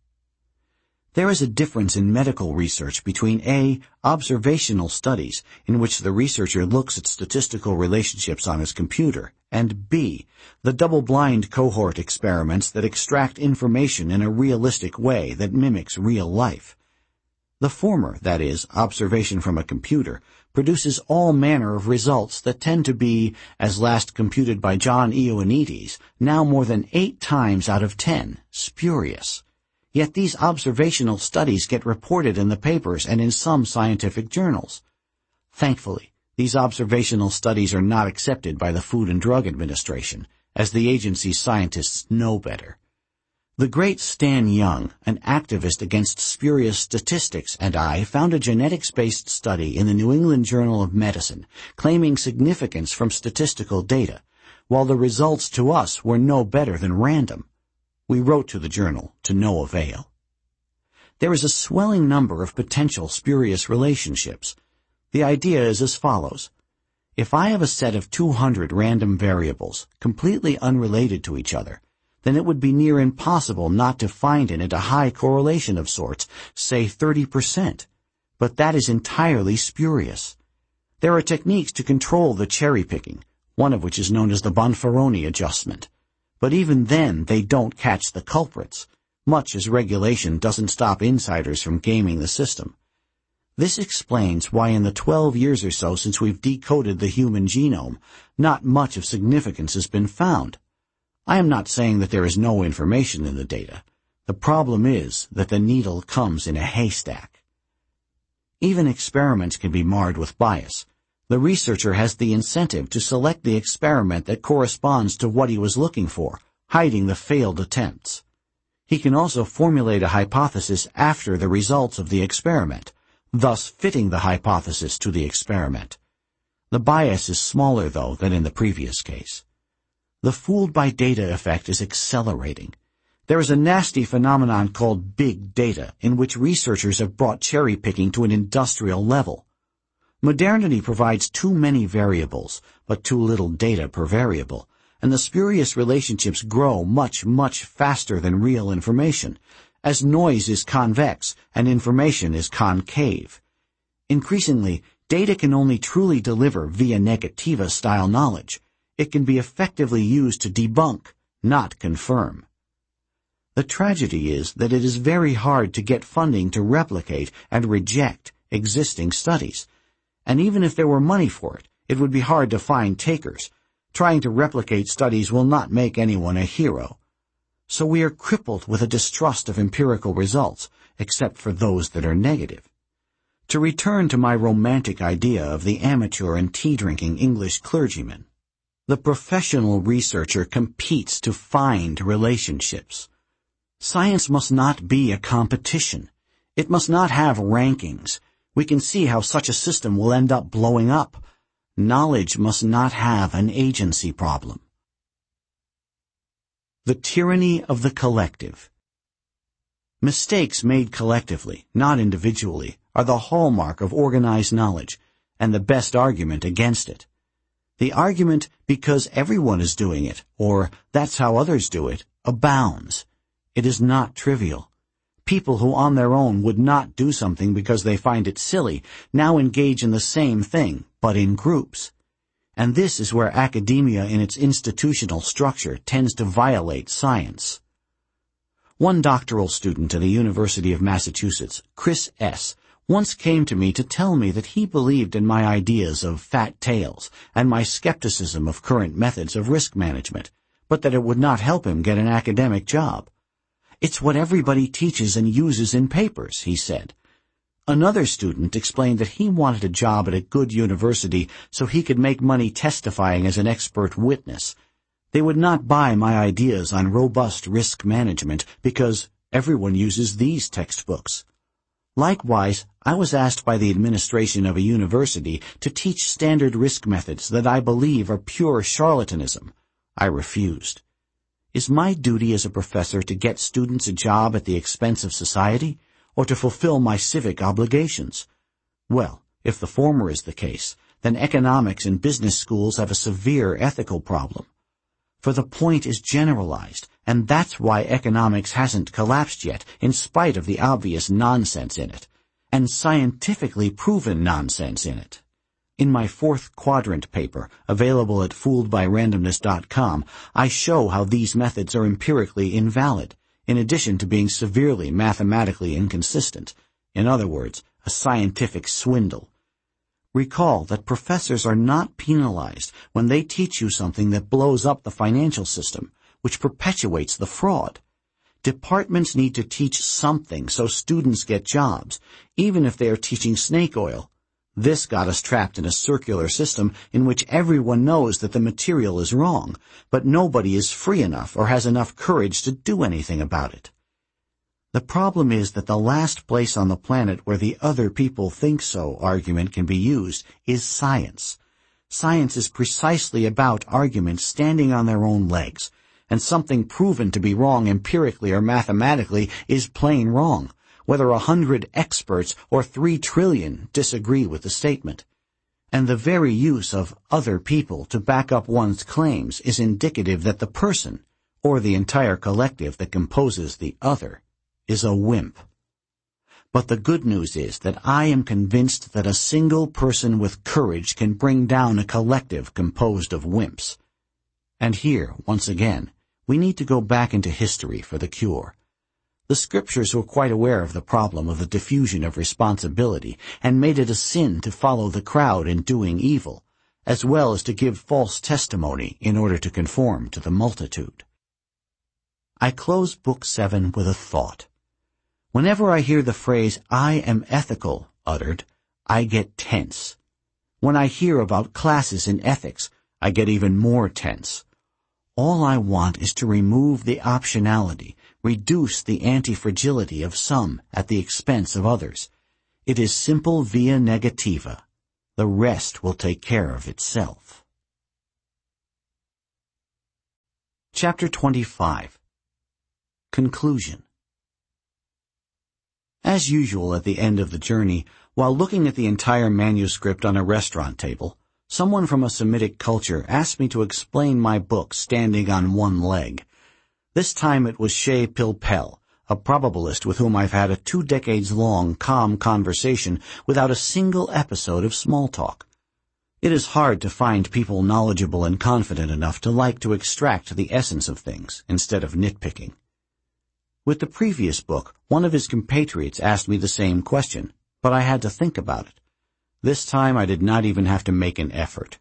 There is a difference in medical research between A, observational studies, in which the researcher looks at statistical relationships on his computer, and B, the double-blind cohort experiments that extract information in a realistic way that mimics real life. The former, that is, observation from a computer, produces all manner of results that tend to be, as last computed by John Ioannidis, now more than 8 times out of 10, spurious. Yet these observational studies get reported in the papers and in some scientific journals. Thankfully, these observational studies are not accepted by the Food and Drug Administration, as the agency's scientists know better. The great Stan Young, an activist against spurious statistics, and I found a genetics-based study in the New England Journal of Medicine claiming significance from statistical data, while the results to us were no better than random. We wrote to the journal to no avail. There is a swelling number of potential spurious relationships. The idea is as follows. If I have a set of 200 random variables, completely unrelated to each other, then it would be near impossible not to find in it a high correlation of sorts, say 30%. But that is entirely spurious. There are techniques to control the cherry-picking, one of which is known as the Bonferroni adjustment. But even then, they don't catch the culprits, much as regulation doesn't stop insiders from gaming the system. This explains why in the 12 years or so since we've decoded the human genome, not much of significance has been found. I am not saying that there is no information in the data. The problem is that the needle comes in a haystack. Even experiments can be marred with bias. The researcher has the incentive to select the experiment that corresponds to what he was looking for, hiding the failed attempts. He can also formulate a hypothesis after the results of the experiment, thus fitting the hypothesis to the experiment. The bias is smaller, though, than in the previous case. The fooled by data effect is accelerating. There is a nasty phenomenon called big data, in which researchers have brought cherry-picking to an industrial level. Modernity provides too many variables, but too little data per variable, and the spurious relationships grow much, much faster than real information, as noise is convex and information is concave. Increasingly, data can only truly deliver via negativa-style knowledge. It can be effectively used to debunk, not confirm. The tragedy is that it is very hard to get funding to replicate and reject existing studies. And even if there were money for it, it would be hard to find takers. Trying to replicate studies will not make anyone a hero. So we are crippled with a distrust of empirical results, except for those that are negative. To return to my romantic idea of the amateur and tea-drinking English clergyman, the professional researcher competes to find relationships. Science must not be a competition. It must not have rankings. We can see how such a system will end up blowing up. Knowledge must not have an agency problem. The tyranny of the collective. Mistakes made collectively, not individually, are the hallmark of organized knowledge, and the best argument against it. The argument, because everyone is doing it, or that's how others do it, abounds. It is not trivial. People who on their own would not do something because they find it silly now engage in the same thing, but in groups. And this is where academia in its institutional structure tends to violate science. One doctoral student at the University of Massachusetts, Chris S., once came to me to tell me that he believed in my ideas of fat tails and my skepticism of current methods of risk management, but that it would not help him get an academic job. It's what everybody teaches and uses in papers, he said. Another student explained that he wanted a job at a good university so he could make money testifying as an expert witness. They would not buy my ideas on robust risk management because everyone uses these textbooks. Likewise, I was asked by the administration of a university to teach standard risk methods that I believe are pure charlatanism. I refused. Is my duty as a professor to get students a job at the expense of society, or to fulfill my civic obligations? Well, if the former is the case, then economics and business schools have a severe ethical problem. For the point is generalized, and that's why economics hasn't collapsed yet, in spite of the obvious nonsense in it, and scientifically proven nonsense in it. In my fourth quadrant paper, available at fooledbyrandomness.com, I show how these methods are empirically invalid, in addition to being severely mathematically inconsistent. In other words, a scientific swindle. Recall that professors are not penalized when they teach you something that blows up the financial system, which perpetuates the fraud. Departments need to teach something so students get jobs, even if they are teaching snake oil. This got us trapped in a circular system in which everyone knows that the material is wrong, but nobody is free enough or has enough courage to do anything about it. The problem is that the last place on the planet where the other people think so argument can be used is science. Science is precisely about arguments standing on their own legs, and something proven to be wrong empirically or mathematically is plain wrong, whether 100 experts or 3 trillion disagree with the statement. And the very use of other people to back up one's claims is indicative that the person, or the entire collective that composes the other, is a wimp. But the good news is that I am convinced that a single person with courage can bring down a collective composed of wimps. And here, once again, we need to go back into history for the cure. The scriptures were quite aware of the problem of the diffusion of responsibility and made it a sin to follow the crowd in doing evil, as well as to give false testimony in order to conform to the multitude. I close Book 7 with a thought. Whenever I hear the phrase, "I am ethical," uttered, I get tense. When I hear about classes in ethics, I get even more tense. All I want is to remove the optionality, reduce the anti-fragility of some at the expense of others. It is simple via negativa. The rest will take care of itself. Chapter 25. Conclusion. As usual at the end of the journey, while looking at the entire manuscript on a restaurant table, someone from a Semitic culture asked me to explain my book standing on one leg. This time it was Shea Pilpel, a probabilist with whom I've had a 2 decades-long calm conversation without a single episode of small talk. It is hard to find people knowledgeable and confident enough to like to extract the essence of things instead of nitpicking. With the previous book, one of his compatriots asked me the same question, but I had to think about it. This time I did not even have to make an effort.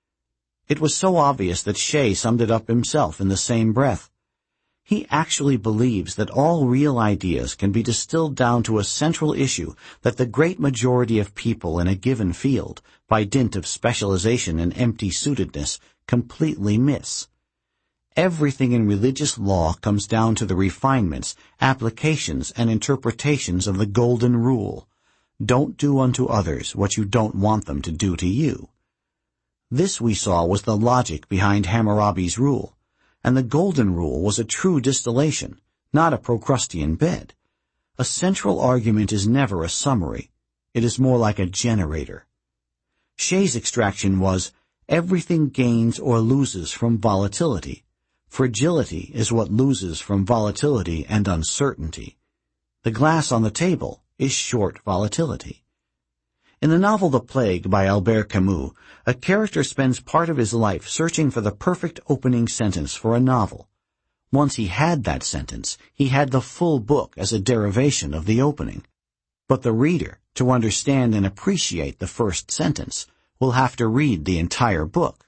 It was so obvious that Shea summed it up himself in the same breath. He actually believes that all real ideas can be distilled down to a central issue that the great majority of people in a given field, by dint of specialization and empty-suitedness, completely miss. Everything in religious law comes down to the refinements, applications, and interpretations of the Golden Rule. Don't do unto others what you don't want them to do to you. This, we saw, was the logic behind Hammurabi's rule, and the Golden Rule was a true distillation, not a Procrustean bed. A central argument is never a summary. It is more like a generator. Shea's extraction was, everything gains or loses from volatility. Fragility is what loses from volatility and uncertainty. The glass on the table is short volatility. In the novel The Plague by Albert Camus, a character spends part of his life searching for the perfect opening sentence for a novel. Once he had that sentence, he had the full book as a derivation of the opening. But the reader, to understand and appreciate the first sentence, will have to read the entire book.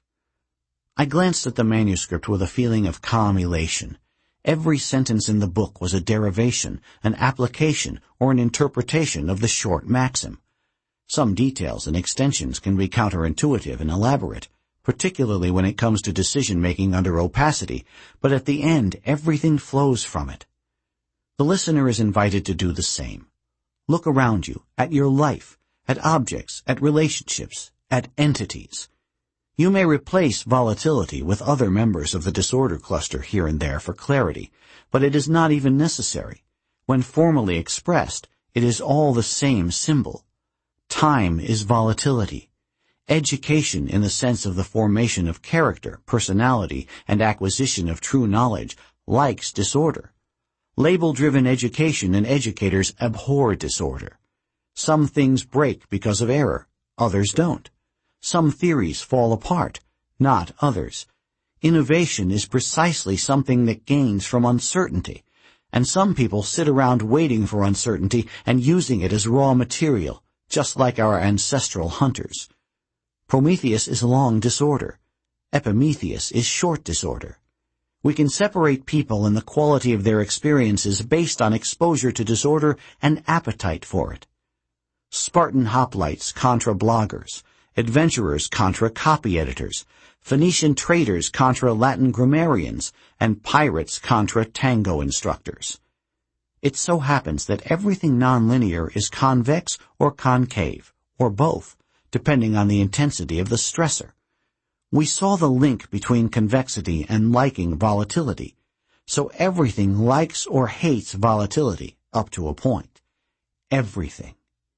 I glanced at the manuscript with a feeling of calm elation. Every sentence in the book was a derivation, an application, or an interpretation of the short maxim. Some details and extensions can be counterintuitive and elaborate, particularly when it comes to decision-making under opacity, but at the end everything flows from it. The listener is invited to do the same. Look around you, at your life, at objects, at relationships, at entities. You may replace volatility with other members of the disorder cluster here and there for clarity, but it is not even necessary. When formally expressed, it is all the same symbol. Time is volatility. Education in the sense of the formation of character, personality, and acquisition of true knowledge likes disorder. Label-driven education and educators abhor disorder. Some things break because of error, others don't. Some theories fall apart, not others. Innovation is precisely something that gains from uncertainty, and some people sit around waiting for uncertainty and using it as raw material, just like our ancestral hunters. Prometheus is long disorder. Epimetheus is short disorder. We can separate people in the quality of their experiences based on exposure to disorder and appetite for it. Spartan hoplites contra bloggers, adventurers contra copy editors, Phoenician traders contra Latin grammarians, and pirates contra tango instructors. It so happens that everything nonlinear is convex or concave, or both, depending on the intensity of the stressor. We saw the link between convexity and liking volatility, so everything likes or hates volatility up to a point. Everything.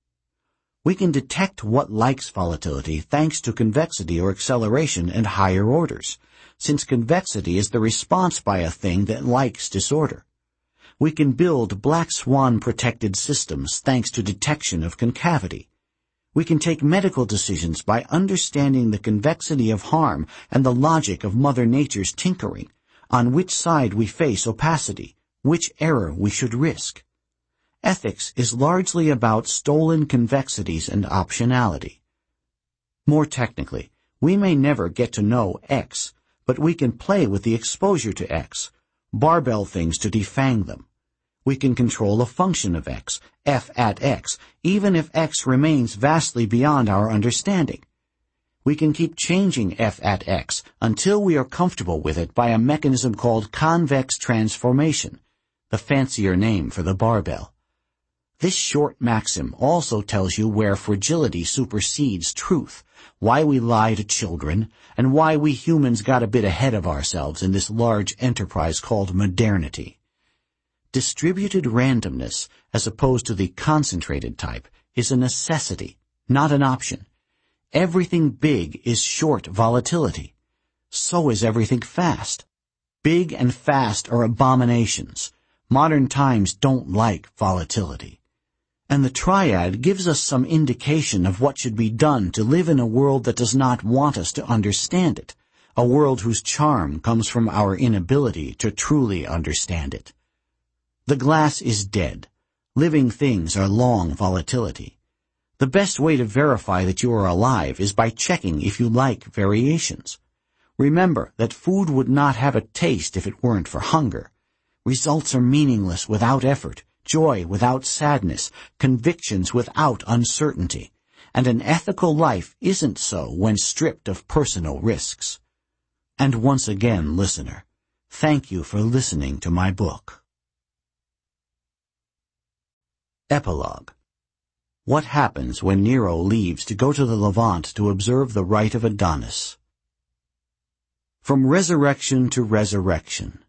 We can detect what likes volatility thanks to convexity or acceleration and higher orders, since convexity is the response by a thing that likes disorder. We can build black swan protected systems thanks to detection of concavity. We can take medical decisions by understanding the convexity of harm and the logic of Mother Nature's tinkering, on which side we face opacity, which error we should risk. Ethics is largely about stolen convexities and optionality. More technically, we may never get to know X, but we can play with the exposure to X, barbell things to defang them. We can control a function of X, f at X, even if X remains vastly beyond our understanding. We can keep changing f at X until we are comfortable with it by a mechanism called convex transformation, the fancier name for the barbell. This short maxim also tells you where fragility supersedes truth, why we lie to children, and why we humans got a bit ahead of ourselves in this large enterprise called modernity. Distributed randomness, as opposed to the concentrated type, is a necessity, not an option. Everything big is short volatility. So is everything fast. Big and fast are abominations. Modern times don't like volatility. And the triad gives us some indication of what should be done to live in a world that does not want us to understand it, a world whose charm comes from our inability to truly understand it. The glass is dead. Living things are long volatility. The best way to verify that you are alive is by checking if you like variations. Remember that food would not have a taste if it weren't for hunger. Results are meaningless without effort, joy without sadness, convictions without uncertainty, and an ethical life isn't so when stripped of personal risks. And once again, listener, thank you for listening to my book. Epilogue. What happens when Nero leaves to go to the Levant to observe the rite of Adonis? From resurrection to resurrection.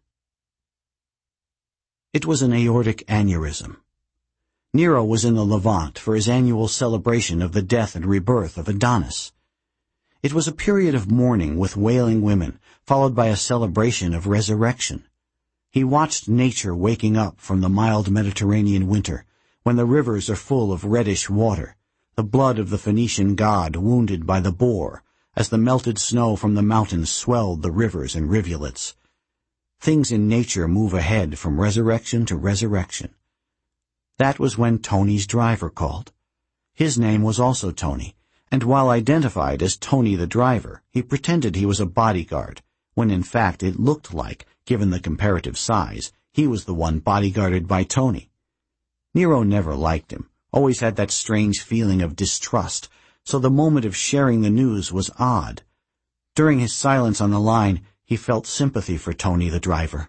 It was an aortic aneurysm. Nero was in the Levant for his annual celebration of the death and rebirth of Adonis. It was a period of mourning with wailing women, followed by a celebration of resurrection. He watched nature waking up from the mild Mediterranean winter, when the rivers are full of reddish water, the blood of the Phoenician god wounded by the boar, as the melted snow from the mountains swelled the rivers and rivulets. Things in nature move ahead from resurrection to resurrection. That was when Tony's driver called. His name was also Tony, and while identified as Tony the driver, he pretended he was a bodyguard, when in fact it looked like, given the comparative size, he was the one bodyguarded by Tony. Nero never liked him, always had that strange feeling of distrust, so the moment of sharing the news was odd. During his silence on the line, he felt sympathy for Tony the driver.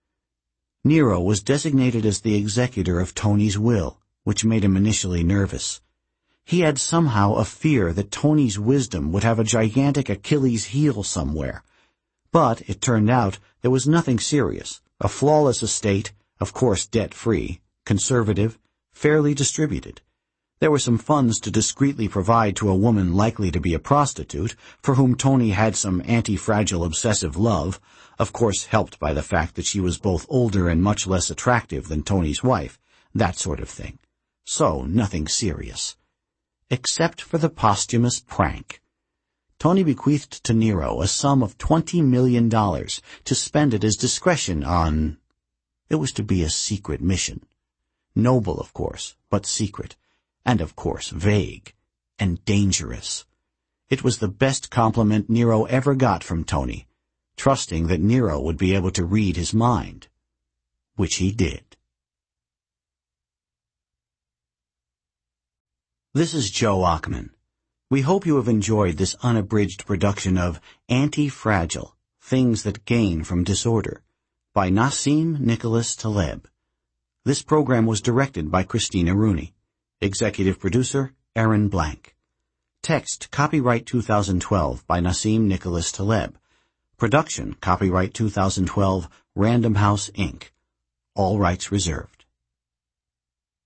Nero was designated as the executor of Tony's will, which made him initially nervous. He had somehow a fear that Tony's wisdom would have a gigantic Achilles heel somewhere. But it turned out there was nothing serious, a flawless estate, of course debt-free, conservative, fairly distributed. There were some funds to discreetly provide to a woman likely to be a prostitute, for whom Tony had some anti-fragile obsessive love, of course helped by the fact that she was both older and much less attractive than Tony's wife, that sort of thing. So, nothing serious. Except for the posthumous prank. Tony bequeathed to Nero a sum of $20 million to spend at his discretion on... It was to be a secret mission. Noble, of course, but secret. And, of course, vague and dangerous. It was the best compliment Nero ever got from Tony, trusting that Nero would be able to read his mind, which he did. This is Joe Ockman. We hope you have enjoyed this unabridged production of Anti-Fragile, Things That Gain from Disorder, by Nassim Nicholas Taleb. This program was directed by Christina Rooney. Executive producer, Aaron Blank. Text, copyright 2012 by Nassim Nicholas Taleb. Production, copyright 2012, Random House, Inc. All rights reserved.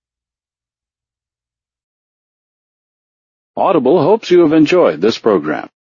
Audible hopes you have enjoyed this program.